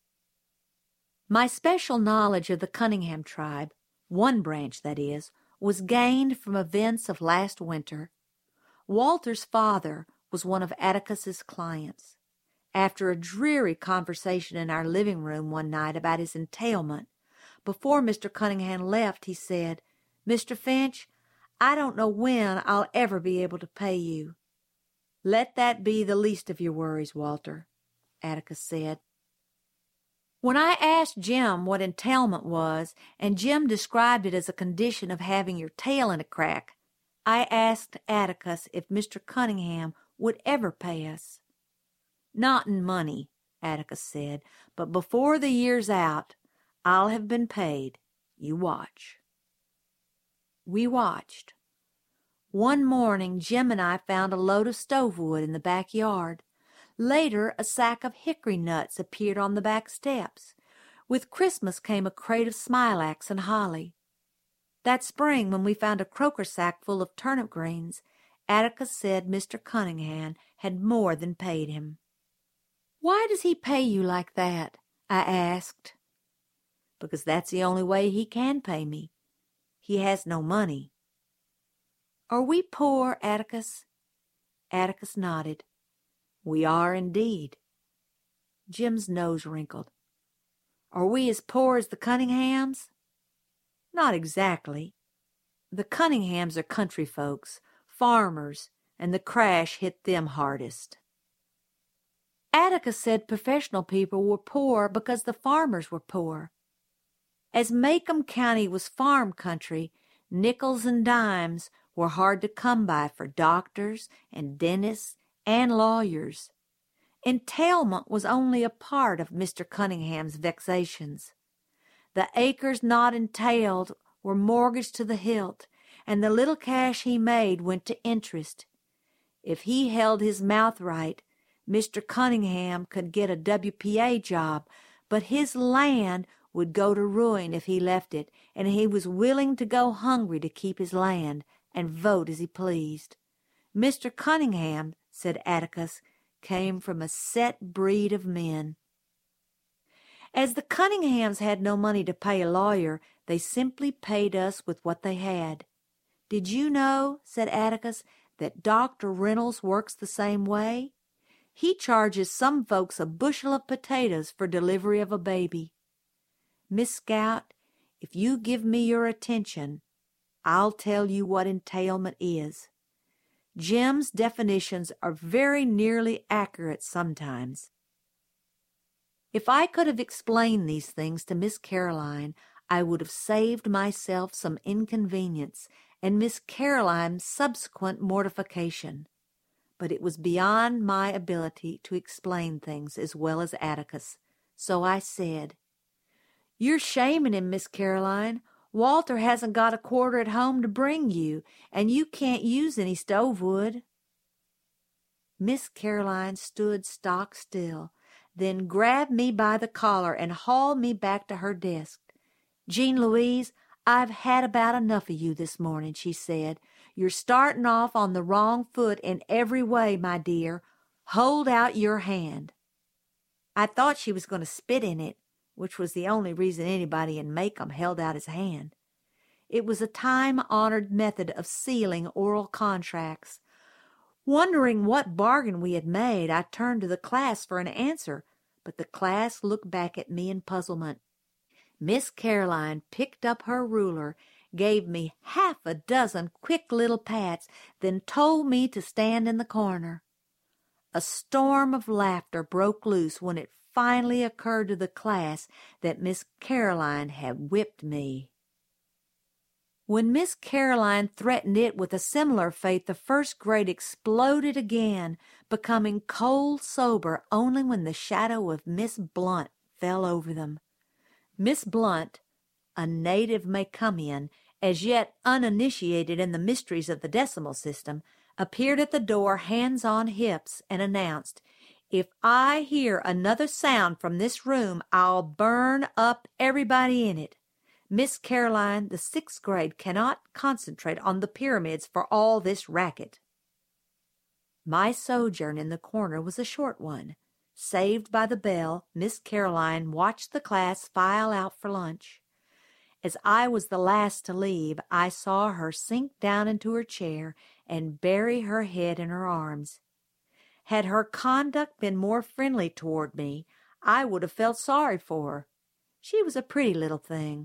My special knowledge of the Cunningham tribe, one branch that is, was gained from events of last winter. Walter's father was one of Atticus's clients. After a dreary conversation in our living room one night about his entailment, before Mister Cunningham left, he said, "Mister Finch, I don't know when I'll ever be able to pay you." "Let that be the least of your worries, Walter," Atticus said. When I asked Jim what entailment was, and Jim described it as a condition of having your tail in a crack, I asked Atticus if Mister Cunningham would ever pay us. "Not in money," Atticus said, "but before the year's out, I'll have been paid. You watch." We watched. One morning, Jim and I found a load of stove wood in the backyard. Later, a sack of hickory nuts appeared on the back steps. With Christmas came a crate of smilax and holly. That spring, when we found a croaker sack full of turnip greens, Atticus said Mister Cunningham had more than paid him. "Why does he pay you like that?" I asked. "Because that's the only way he can pay me. He has no money." "Are we poor, Atticus?" Atticus nodded. "We are indeed." Jim's nose wrinkled. "Are we as poor as the Cunninghams?" "Not exactly." The Cunninghams are country folks, farmers, and the crash hit them hardest. Atticus said professional people were poor because the farmers were poor. As Macomb County was farm country, nickels and dimes were hard to come by for doctors and dentists and lawyers. Entailment was only a part of Mister Cunningham's vexations. The acres not entailed were mortgaged to the hilt, and the little cash he made went to interest. If he held his mouth right, Mister Cunningham could get a W P A job, but his land would go to ruin if he left it, and he was willing to go hungry to keep his land and vote as he pleased. Mister Cunningham, said Atticus, came from a set breed of men. As the Cunninghams had no money to pay a lawyer, they simply paid us with what they had. Did you know, said Atticus, that Doctor Reynolds works the same way? He charges some folks a bushel of potatoes for delivery of a baby. Miss Scout, if you give me your attention, I'll tell you what entailment is. Jim's definitions are very nearly accurate sometimes. If I could have explained these things to Miss Caroline, I would have saved myself some inconvenience and Miss Caroline's subsequent mortification. But it was beyond my ability to explain things as well as Atticus, so I said, "You're shaming him, Miss Caroline. Walter hasn't got a quarter at home to bring you, and you can't use any stove wood." Miss Caroline stood stock still, then grabbed me by the collar and hauled me back to her desk. "Jean Louise, I've had about enough of you this morning," she said. "You're starting off on the wrong foot in every way, my dear. Hold out your hand." I thought she was going to spit in it, which was the only reason anybody in Macomb held out his hand. It was a time-honored method of sealing oral contracts. Wondering what bargain we had made, I turned to the class for an answer, but the class looked back at me in puzzlement. Miss Caroline picked up her ruler, gave me half a dozen quick little pats, then told me to stand in the corner. A storm of laughter broke loose when it finally occurred to the class that Miss Caroline had whipped me. When Miss Caroline threatened it with a similar fate, the first grade exploded again, becoming cold sober only when the shadow of Miss Blunt fell over them. Miss Blunt, a native Macomian, as yet uninitiated in the mysteries of the decimal system, appeared at the door, hands on hips, and announced, "If I hear another sound from this room, I'll burn up everybody in it. Miss Caroline, the sixth grade cannot concentrate on the pyramids for all this racket." My sojourn in the corner was a short one. Saved by the bell, Miss Caroline watched the class file out for lunch. As I was the last to leave, I saw her sink down into her chair and bury her head in her arms. Had her conduct been more friendly toward me, I would have felt sorry for her. She was a pretty little thing.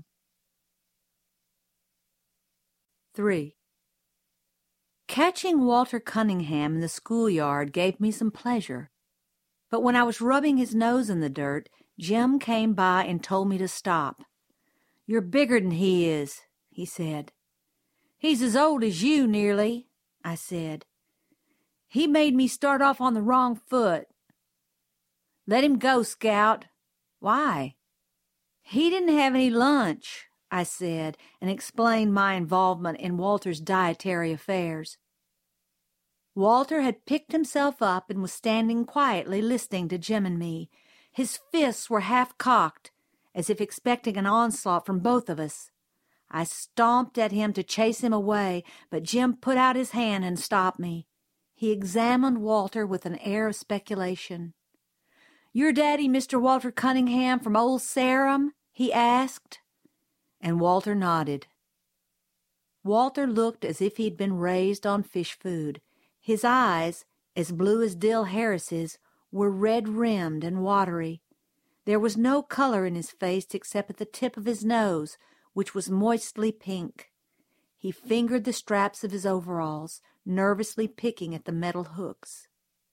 Three. Catching Walter Cunningham in the schoolyard gave me some pleasure. But when I was rubbing his nose in the dirt, Jim came by and told me to stop. "You're bigger'n he is," he said. "He's as old as you, nearly," I said. "He made me start off on the wrong foot." "Let him go, Scout." "Why?" "He didn't have any lunch," I said, and explained my involvement in Walter's dietary affairs. Walter had picked himself up and was standing quietly listening to Jim and me. His fists were half cocked, as if expecting an onslaught from both of us. I stomped at him to chase him away, but Jim put out his hand and stopped me. He examined Walter with an air of speculation. "Your daddy, Mister Walter Cunningham from Old Sarum?" he asked. And Walter nodded. Walter looked as if he'd been raised on fish food. His eyes, as blue as Dill Harris's, were red-rimmed and watery. There was no color in his face except at the tip of his nose, which was moistly pink. He fingered the straps of his overalls, nervously picking at the metal hooks.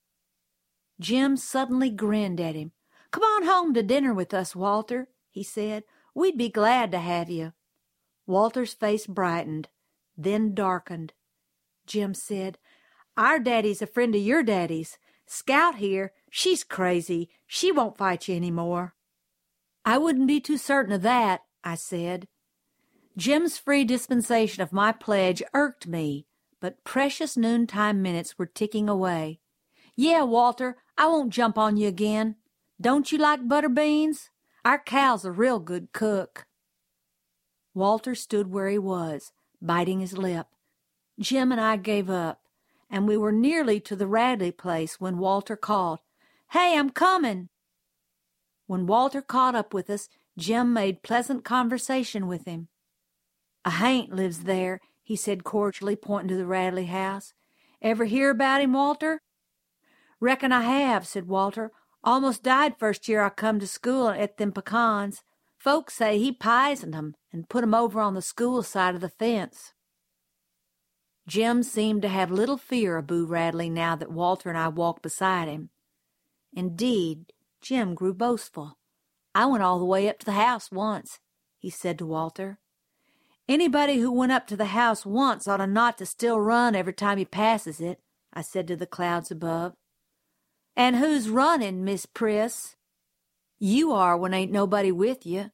Jim suddenly grinned at him. "Come on home to dinner with us, Walter," he said. "We'd be glad to have you." Walter's face brightened, then darkened. Jim said, "Our daddy's a friend of your daddy's. Scout here, she's crazy. She won't fight you any more." "I wouldn't be too certain of that," I said. Jim's free dispensation of my pledge irked me, but precious noontime minutes were ticking away. "Yeah, Walter, I won't jump on you again. Don't you like butter beans? Our Cal's a real good cook." Walter stood where he was, biting his lip. Jim and I gave up, and we were nearly to the Radley place when Walter called, "Hey, I'm coming." When Walter caught up with us, Jim made pleasant conversation with him. "A haint lives there," he said cordially, pointing to the Radley house. "Ever hear about him, Walter?" "Reckon I have," said Walter. "Almost died first year I come to school at them pecans. Folks say he pisoned 'em and put 'em over on the school side of the fence." Jim seemed to have little fear of Boo Radley now that Walter and I walked beside him. Indeed, Jim grew boastful. "I went all the way up to the house once," he said to Walter. "Anybody who went up to the house once ought not to still run every time he passes it," I said to the clouds above. "And who's running, Miss Priss?" "You are when ain't nobody with you."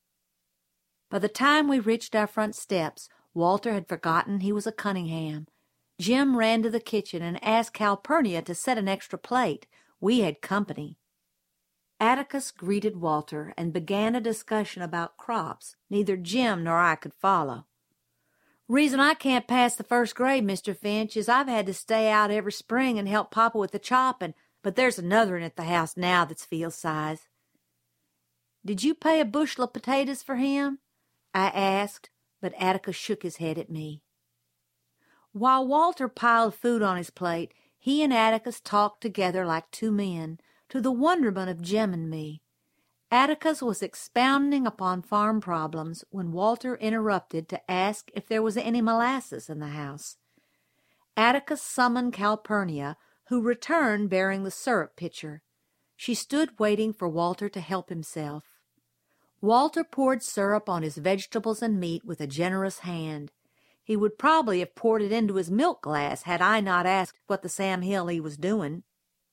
By the time we reached our front steps, Walter had forgotten he was a Cunningham. Jim ran to the kitchen and asked Calpurnia to set an extra plate. We had company. Atticus greeted Walter and began a discussion about crops neither Jim nor I could follow. "Reason I can't pass the first grade, Mister Finch, is I've had to stay out every spring and help Papa with the chopping, but there's another in at the house now that's field size." "Did you pay a bushel of potatoes for him?" I asked, but Atticus shook his head at me. While Walter piled food on his plate, he and Atticus talked together like two men, to the wonderment of Jim and me. Atticus was expounding upon farm problems when Walter interrupted to ask if there was any molasses in the house. Atticus summoned Calpurnia, who returned bearing the syrup pitcher. She stood waiting for Walter to help himself. Walter poured syrup on his vegetables and meat with a generous hand. He would probably have poured it into his milk glass had I not asked what the Sam Hill he was doing.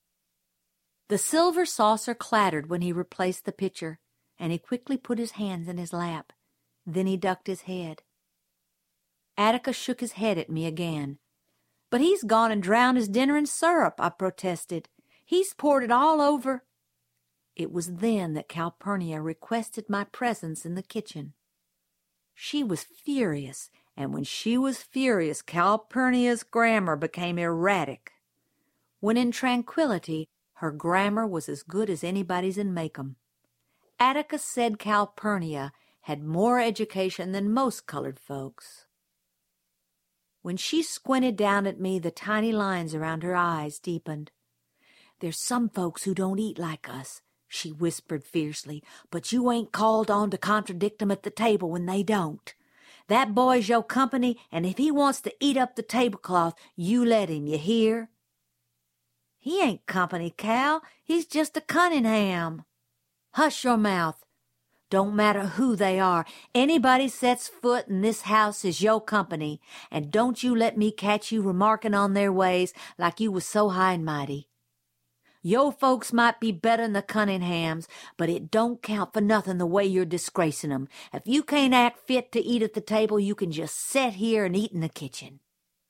The silver saucer clattered when he replaced the pitcher, and he quickly put his hands in his lap. Then he ducked his head. Atticus shook his head at me again. "But he's gone and drowned his dinner in syrup," I protested. "He's poured it all over—" It was then that Calpurnia requested my presence in the kitchen. She was furious, and when she was furious, Calpurnia's grammar became erratic. When in tranquillity, her grammar was as good as anybody's in Macomb. Atticus said Calpurnia had more education than most colored folks. When she squinted down at me, the tiny lines around her eyes deepened. "There's some folks who don't eat like us," she whispered fiercely, "but you ain't called on to contradict 'em at the table when they don't. That boy's your company, and if he wants to eat up the tablecloth, you let him, you hear?" "He ain't company, Cal. He's just a Cunningham." "Hush your mouth. Don't matter who they are. Anybody sets foot in this house is your company, and don't you let me catch you remarking on their ways like you was so high and mighty. Yo folks might be better'n the Cunninghams, but it don't count for nothing the way you're disgracing 'em. If you can't act fit to eat at the table, you can just set here and eat in the kitchen."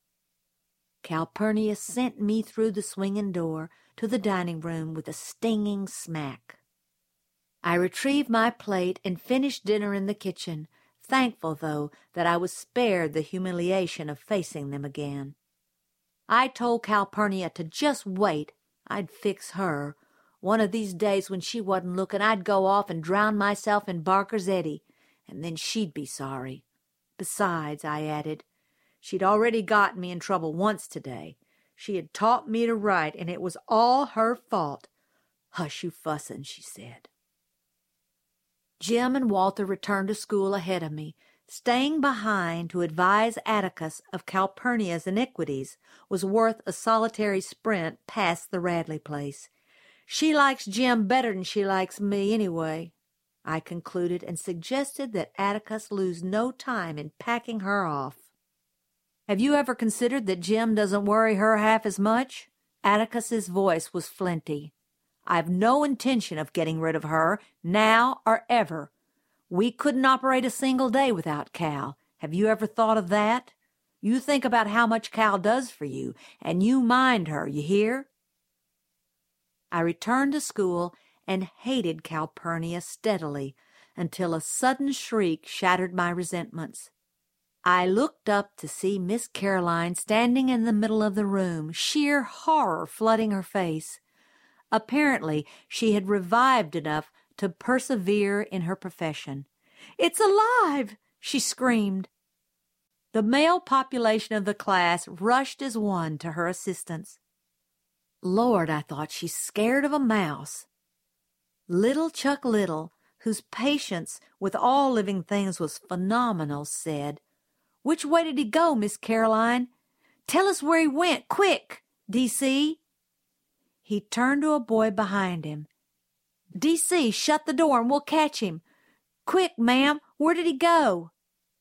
Calpurnia sent me through the swinging door to the dining room with a stinging smack. I retrieved my plate and finished dinner in the kitchen, thankful, though, that I was spared the humiliation of facing them again. I told Calpurnia to just wait. I'd fix her. One of these days when she wasn't looking, I'd go off and drown myself in Barker's eddy, and then she'd be sorry. Besides, I added, she'd already gotten me in trouble once today. She had taught me to write, and it was all her fault. "Hush you fussin'," she said. Jim and Walter returned to school ahead of me, Staying behind to advise Atticus of Calpurnia's iniquities was worth a solitary sprint past the Radley place. "She likes Jim better than she likes me, anyway," I concluded, and suggested that Atticus lose no time in packing her off. "Have you ever considered that Jim doesn't worry her half as much?" Atticus's voice was flinty. "I've no intention of getting rid of her, now or ever. We couldn't operate a single day without Cal. Have you ever thought of that? You think about how much Cal does for you, and you mind her, you hear?" I returned to school and hated Calpurnia steadily until a sudden shriek shattered my resentments. I looked up to see Miss Caroline standing in the middle of the room, sheer horror flooding her face. Apparently, she had revived enough to persevere in her profession. "It's alive!" she screamed. The male population of the class rushed as one to her assistance. Lord, I thought, she's scared of a mouse. Little Chuck Little, whose patience with all living things was phenomenal, said, "Which way did he go, Miss Caroline? Tell us where he went, quick, D C" He turned to a boy behind him. "D C, shut the door and we'll catch him. Quick, ma'am, where did he go?"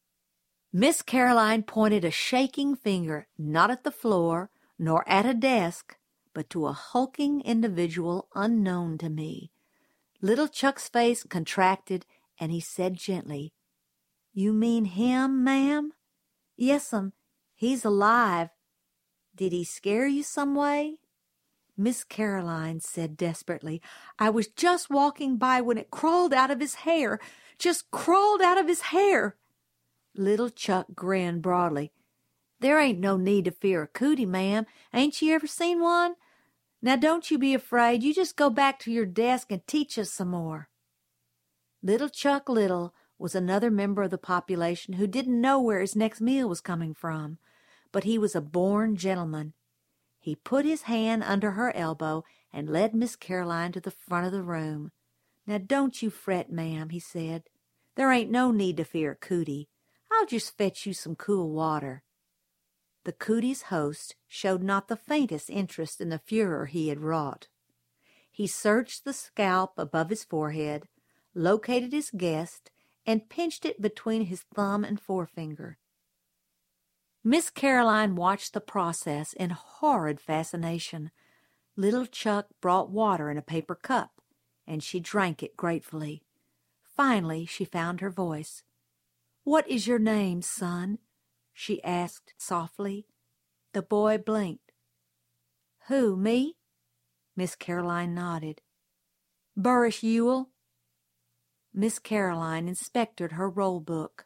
Miss Caroline pointed a shaking finger not at the floor nor at a desk, but to a hulking individual unknown to me. Little Chuck's face contracted, and he said gently, "You mean him, ma'am?" "Yes'm, he's alive. Did he scare you some way?" Miss Caroline said desperately, "I was just walking by when it crawled out of his hair, just crawled out of his hair." Little Chuck grinned broadly. "There ain't no need to fear a cootie, ma'am. Ain't you ever seen one? Now don't you be afraid. You just go back to your desk and teach us some more." Little Chuck Little was another member of the population who didn't know where his next meal was coming from, but he was a born gentleman. He put his hand under her elbow and led Miss Caroline to the front of the room. "Now don't you fret, ma'am," he said. "There ain't no need to fear a cootie. I'll just fetch you some cool water." The cootie's host showed not the faintest interest in the furor he had wrought. He searched the scalp above his forehead, located his guest, and pinched it between his thumb and forefinger. Miss Caroline watched the process in horrid fascination. Little Chuck brought water in a paper cup, and she drank it gratefully. Finally, she found her voice. "What is your name, son?" she asked softly. The boy blinked. "Who, me?" Miss Caroline nodded. "Burris Ewell." Miss Caroline inspected her roll book.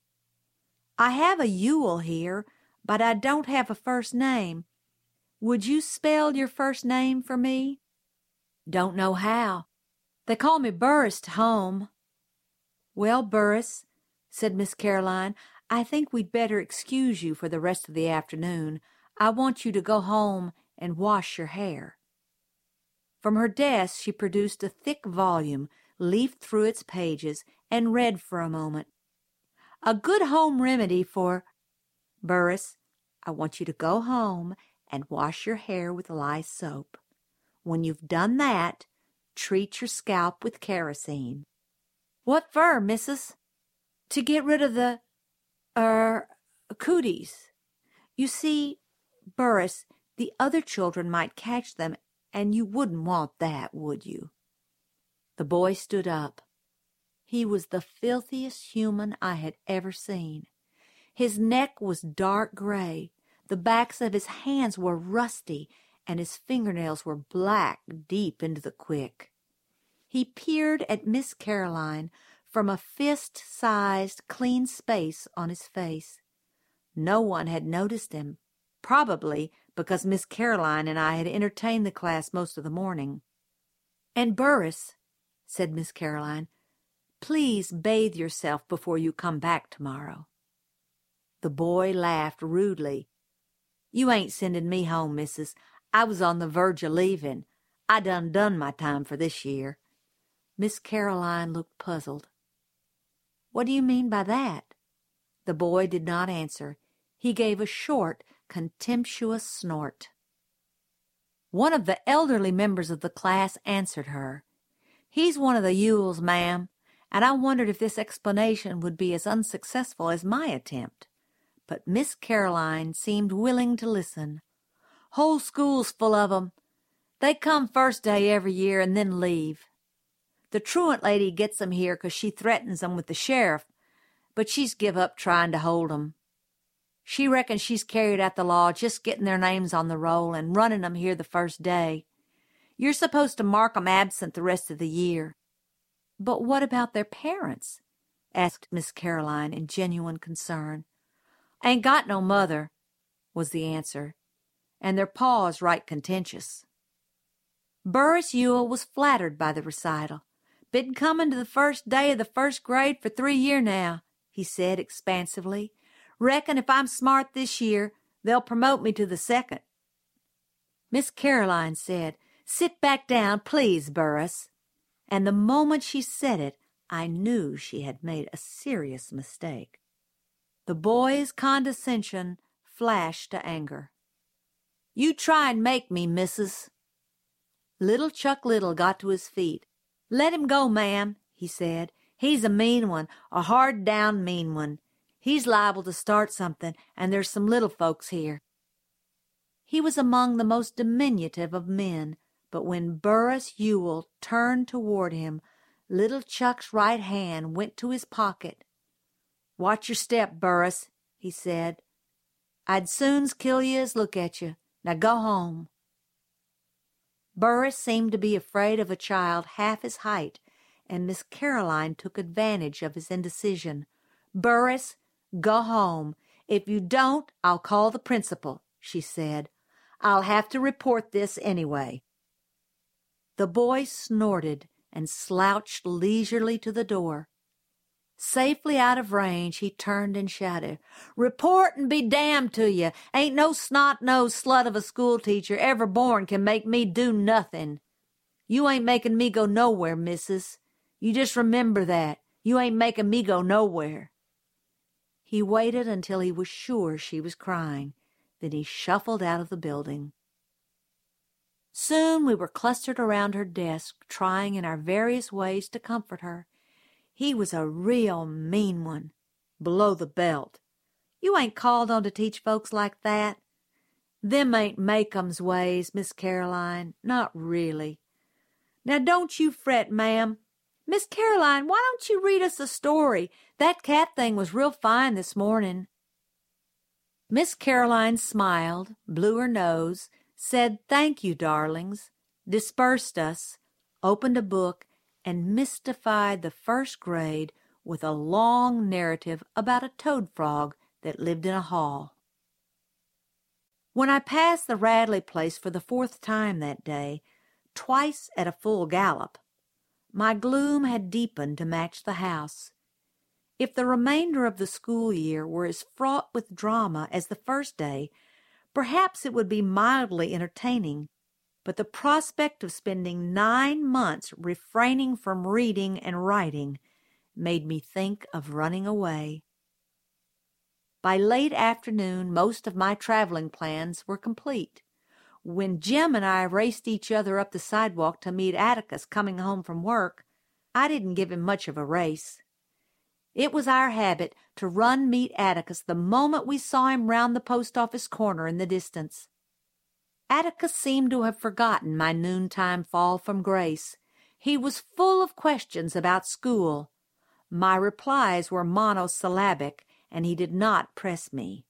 "I have a Ewell here, but I don't have a first name. Would you spell your first name for me?" "Don't know how. They call me Burris to home." "Well, Burris," said Miss Caroline, "I think we'd better excuse you for the rest of the afternoon. I want you to go home and wash your hair." From her desk she produced a thick volume, leafed through its pages, and read for a moment. "A good home remedy for—" "Burris, I want you to go home and wash your hair with lye soap. When you've done that, treat your scalp with kerosene." "What for, missus?" "To get rid of the, er, cooties. You see, Burris, the other children might catch them, and you wouldn't want that, would you?" The boy stood up. He was the filthiest human I had ever seen. His neck was dark gray, the backs of his hands were rusty, and his fingernails were black deep into the quick. He peered at Miss Caroline from a fist-sized, clean space on his face. No one had noticed him, probably because Miss Caroline and I had entertained the class most of the morning. "And Burris," said Miss Caroline, "please bathe yourself before you come back tomorrow." The boy laughed rudely. "You ain't sending me home, missus. I was on the verge of leaving. I done done my time for this year." Miss Caroline looked puzzled. "What do you mean by that?" The boy did not answer. He gave a short, contemptuous snort. One of the elderly members of the class answered her. "He's one of the Ewells, ma'am," and I wondered if this explanation would be as unsuccessful as my attempt. But Miss Caroline seemed willing to listen. "Whole school's full of 'em. They come first day every year and then leave. The truant lady gets 'em here 'cause she threatens 'em with the sheriff, but she's give up trying to hold 'em. She reckons she's carried out the law just getting their names on the roll and running 'em here the first day. You're supposed to mark 'em absent the rest of the year." "But what about their parents?" asked Miss Caroline in genuine concern. "Ain't got no mother," was the answer, "and their pa's right contentious." Burris Ewell was flattered by the recital. "Been comin' to the first day of the first grade for three year now," he said expansively. "Reckon if I'm smart this year, they'll promote me to the second." Miss Caroline said, "Sit back down, please, Burris." And the moment she said it, I knew she had made a serious mistake. The boy's condescension flashed to anger. "You try and make me, missus." Little Chuck Little got to his feet. "Let him go, ma'am," he said. "He's a mean one, a hard-down mean one. He's liable to start something, and there's some little folks here." He was among the most diminutive of men, but when Burris Ewell turned toward him, little Chuck's right hand went to his pocket. "Watch your step, Burris," he said. "I'd soon's kill you as look at you. Now go home." Burris seemed to be afraid of a child half his height, and Miss Caroline took advantage of his indecision. "Burris, go home. If you don't, I'll call the principal," she said. "I'll have to report this anyway." The boy snorted and slouched leisurely to the door. Safely out of range, he turned and shouted, "Report and be damned to you! Ain't no snot-nosed slut of a schoolteacher ever born can make me do nothing. You ain't making me go nowhere, missus. You just remember that. You ain't making me go nowhere." He waited until he was sure she was crying. Then he shuffled out of the building. Soon we were clustered around her desk, trying in our various ways to comfort her. He was a real mean one, below the belt. You ain't called on to teach folks like that. Them ain't Makeum's ways, Miss Caroline, not really. Now don't you fret, ma'am. Miss Caroline, why don't you read us a story? That cat thing was real fine this morning." Miss Caroline smiled, blew her nose, said thank you, darlings, dispersed us, opened a book, and mystified the first grade with a long narrative about a toad frog that lived in a hall. When I passed the Radley place for the fourth time that day, twice at a full gallop, my gloom had deepened to match the house. If the remainder of the school year were as fraught with drama as the first day, perhaps it would be mildly entertaining, but the prospect of spending nine months refraining from reading and writing made me think of running away. By late afternoon, most of my traveling plans were complete. When Jim and I raced each other up the sidewalk to meet Atticus coming home from work, I didn't give him much of a race. It was our habit to run meet Atticus the moment we saw him round the post office corner in the distance. Atticus seemed to have forgotten my noontime fall from grace. He was full of questions about school. My replies were monosyllabic, and he did not press me.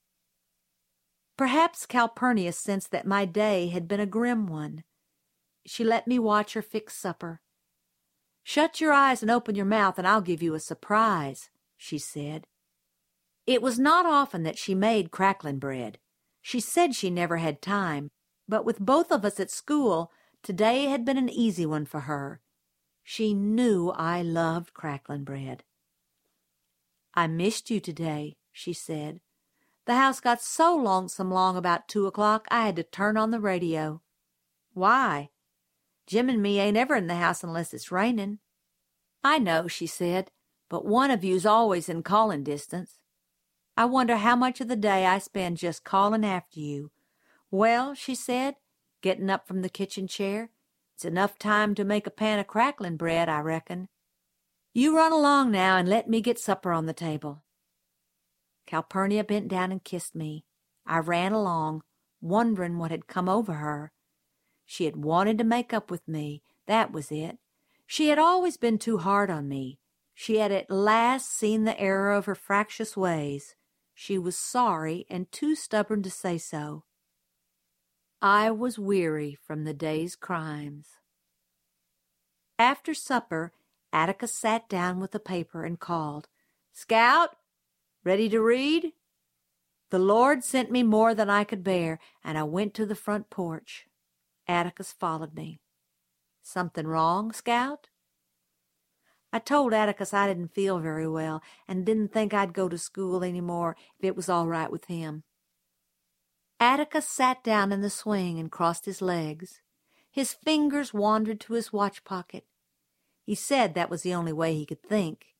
Perhaps Calpurnia sensed that my day had been a grim one. She let me watch her fix supper. "Shut your eyes and open your mouth, and I'll give you a surprise," she said. It was not often that she made crackling bread. She said she never had time, but with both of us at school, today had been an easy one for her. She knew I loved crackling bread. "I missed you today," she said. "The house got so lonesome long about two o'clock I had to turn on the radio." "Why?" "Jim and me ain't ever in the house unless it's raining." "I know," she said, "but one of you's always in calling distance." I wonder how much of the day I spend just calling after you." "Well," she said, getting up from the kitchen chair, "it's enough time to make a pan of crackling bread, I reckon. You run along now and let me get supper on the table." Calpurnia bent down and kissed me. I ran along, wondering what had come over her. She had wanted to make up with me, that was it. She had always been too hard on me. She had at last seen the error of her fractious ways. She was sorry and too stubborn to say so. I was weary from the day's crimes. After supper, Atticus sat down with a paper and called, "Scout, ready to read?" The Lord sent me more than I could bear, and I went to the front porch. Atticus followed me. "Something wrong, Scout?" I told Atticus I didn't feel very well and didn't think I'd go to school any more if it was all right with him. Atticus sat down in the swing and crossed his legs. His fingers wandered to his watch pocket. He said that was the only way he could think.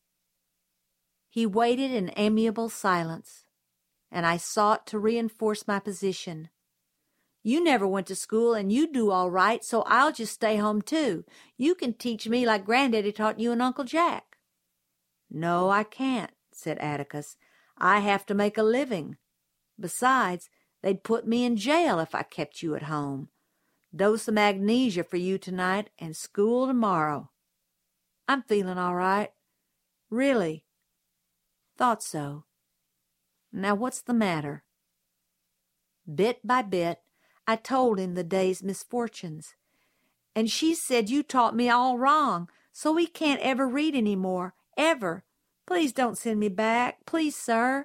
He waited in amiable silence, and I sought to reinforce my position. "You never went to school, and you do all right, so I'll just stay home, too. You can teach me like Granddaddy taught you and Uncle Jack." "No, I can't," said Atticus. "I have to make a living. Besides, they'd put me in jail if I kept you at home. Dose of magnesia for you tonight and school tomorrow." "I'm feeling all right." "Really?" "Thought so. Now what's the matter?" Bit by bit, I told him the day's misfortunes. "And she said you taught me all wrong, so we can't ever read any more, ever. Please don't send me back. Please, sir."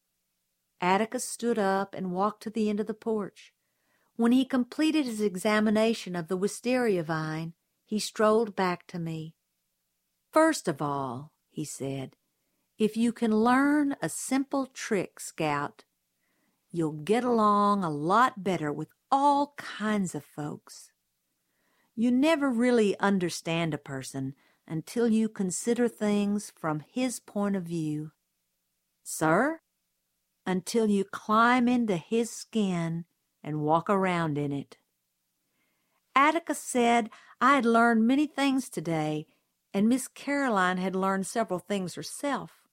Atticus stood up and walked to the end of the porch. When he completed his examination of the wisteria vine, he strolled back to me. "First of all," he said, "if you can learn a simple trick, Scout, you'll get along a lot better with all kinds of folks. You never really understand a person until you consider things from his point of view." "Sir?" "Until you climb into his skin and walk around in it." Atticus said I had learned many things today, and Miss Caroline had learned several things herself.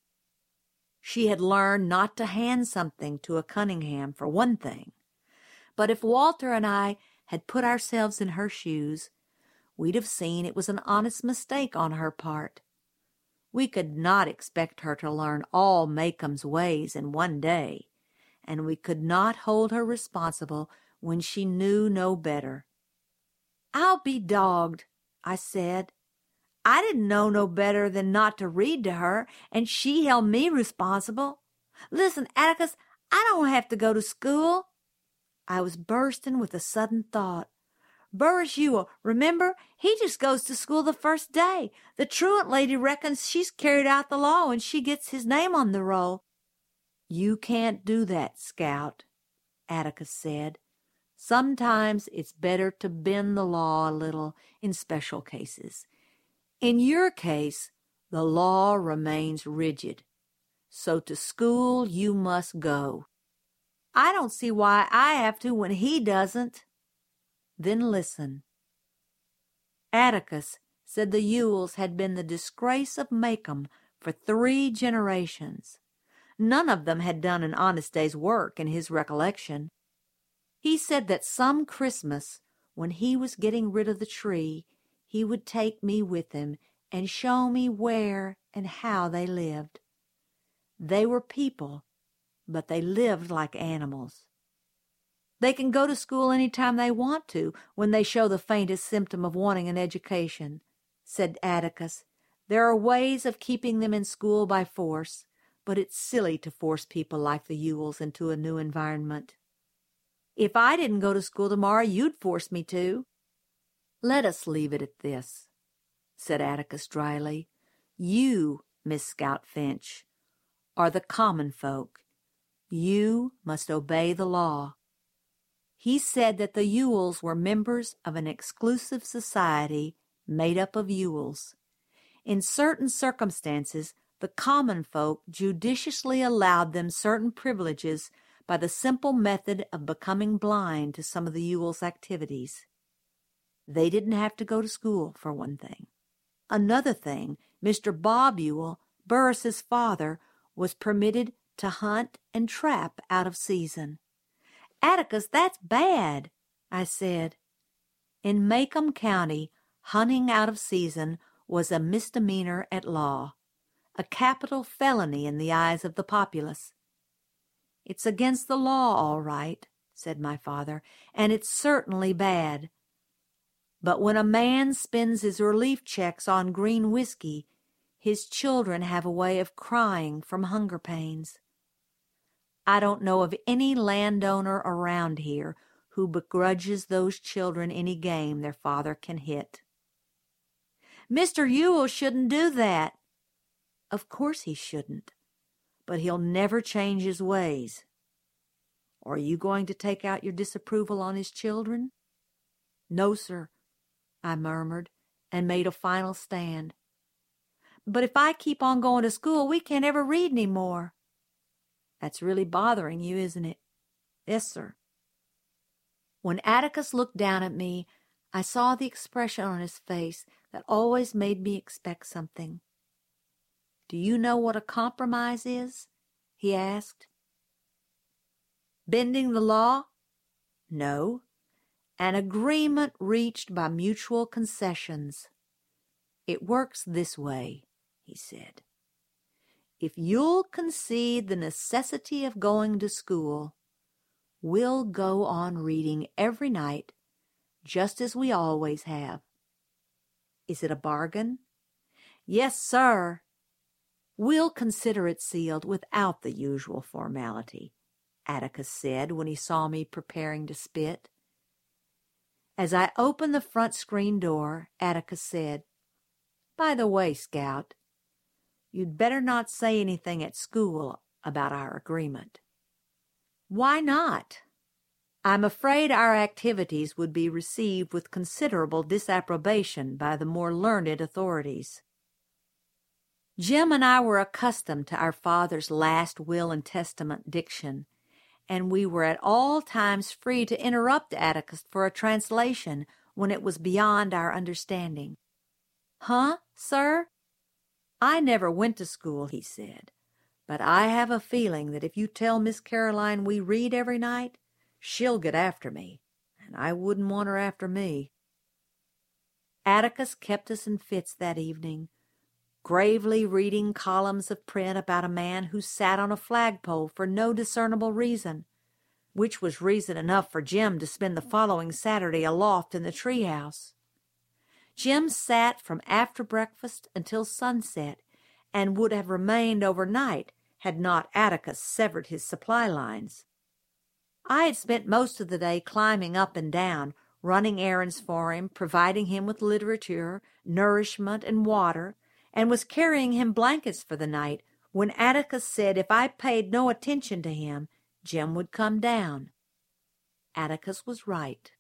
She had learned not to hand something to a Cunningham, for one thing. But if Walter and I had put ourselves in her shoes, we'd have seen it was an honest mistake on her part. We could not expect her to learn all Maycomb's ways in one day, and we could not hold her responsible when she knew no better. "I'll be dogged," I said. "I didn't know no better than not to read to her, and she held me responsible. Listen, Atticus, I don't have to go to school." I was bursting with a sudden thought. "Burris Ewell, remember, he just goes to school the first day. The truant lady reckons she's carried out the law and she gets his name on the roll." "You can't do that, Scout," Atticus said. "Sometimes it's better to bend the law a little in special cases. In your case, the law remains rigid. So to school you must go." "I don't see why I have to when he doesn't." "Then listen." Atticus said the Ewells had been the disgrace of Maycomb for three generations. None of them had done an honest day's work in his recollection. He said that some Christmas, when he was getting rid of the tree, he would take me with him and show me where and how they lived. They were people, but they lived like animals. "They can go to school any time they want to when they show the faintest symptom of wanting an education," said Atticus. "There are ways of keeping them in school by force, but it's silly to force people like the Ewells into a new environment." "If I didn't go to school tomorrow, you'd force me to." "Let us leave it at this," said Atticus dryly. "You, Miss Scout Finch, are the common folk. You must obey the law." He said that the Ewells were members of an exclusive society made up of Ewells. In certain circumstances, the common folk judiciously allowed them certain privileges by the simple method of becoming blind to some of the Ewells' activities. They didn't have to go to school, for one thing. Another thing, Mister Bob Ewell, Burris's father, was permitted to hunt and trap out of season. "Atticus, that's bad," I said. In Macomb County, hunting out of season was a misdemeanor at law, a capital felony in the eyes of the populace. "It's against the law, all right," said my father, "and it's certainly bad. But when a man spends his relief checks on green whiskey, his children have a way of crying from hunger pains. I don't know of any landowner around here who begrudges those children any game their father can hit." "Mister Ewell shouldn't do that." "Of course he shouldn't, but he'll never change his ways." "Are you going to take out your disapproval on his children?" "No, sir," I murmured, and made a final stand. "But if I keep on going to school, we can't ever read any more." "That's really bothering you, isn't it?" "Yes, sir." When Atticus looked down at me, I saw the expression on his face that always made me expect something. "Do you know what a compromise is?" he asked. "Bending the law?" "No. An agreement reached by mutual concessions. It works this way," he said. "If you'll concede the necessity of going to school, we'll go on reading every night, just as we always have. Is it a bargain?" "Yes, sir." "We'll consider it sealed without the usual formality," Atticus said when he saw me preparing to spit. As I opened the front screen door, Atticus said, "By the way, Scout, you'd better not say anything at school about our agreement." "Why not?" "I'm afraid our activities would be received with considerable disapprobation by the more learned authorities." Jim and I were accustomed to our father's last will and testament diction, and we were at all times free to interrupt Atticus for a translation when it was beyond our understanding. "Huh, sir?" "I never went to school," he said, "but I have a feeling that if you tell Miss Caroline we read every night, she'll get after me, and I wouldn't want her after me." Atticus kept us in fits that evening, gravely reading columns of print about a man who sat on a flagpole for no discernible reason, which was reason enough for Jim to spend the following Saturday aloft in the treehouse. Jim sat from after breakfast until sunset, and would have remained overnight had not Atticus severed his supply lines. I had spent most of the day climbing up and down, running errands for him, providing him with literature, nourishment, and water, and was carrying him blankets for the night, when Atticus said if I paid no attention to him, Jim would come down. Atticus was right.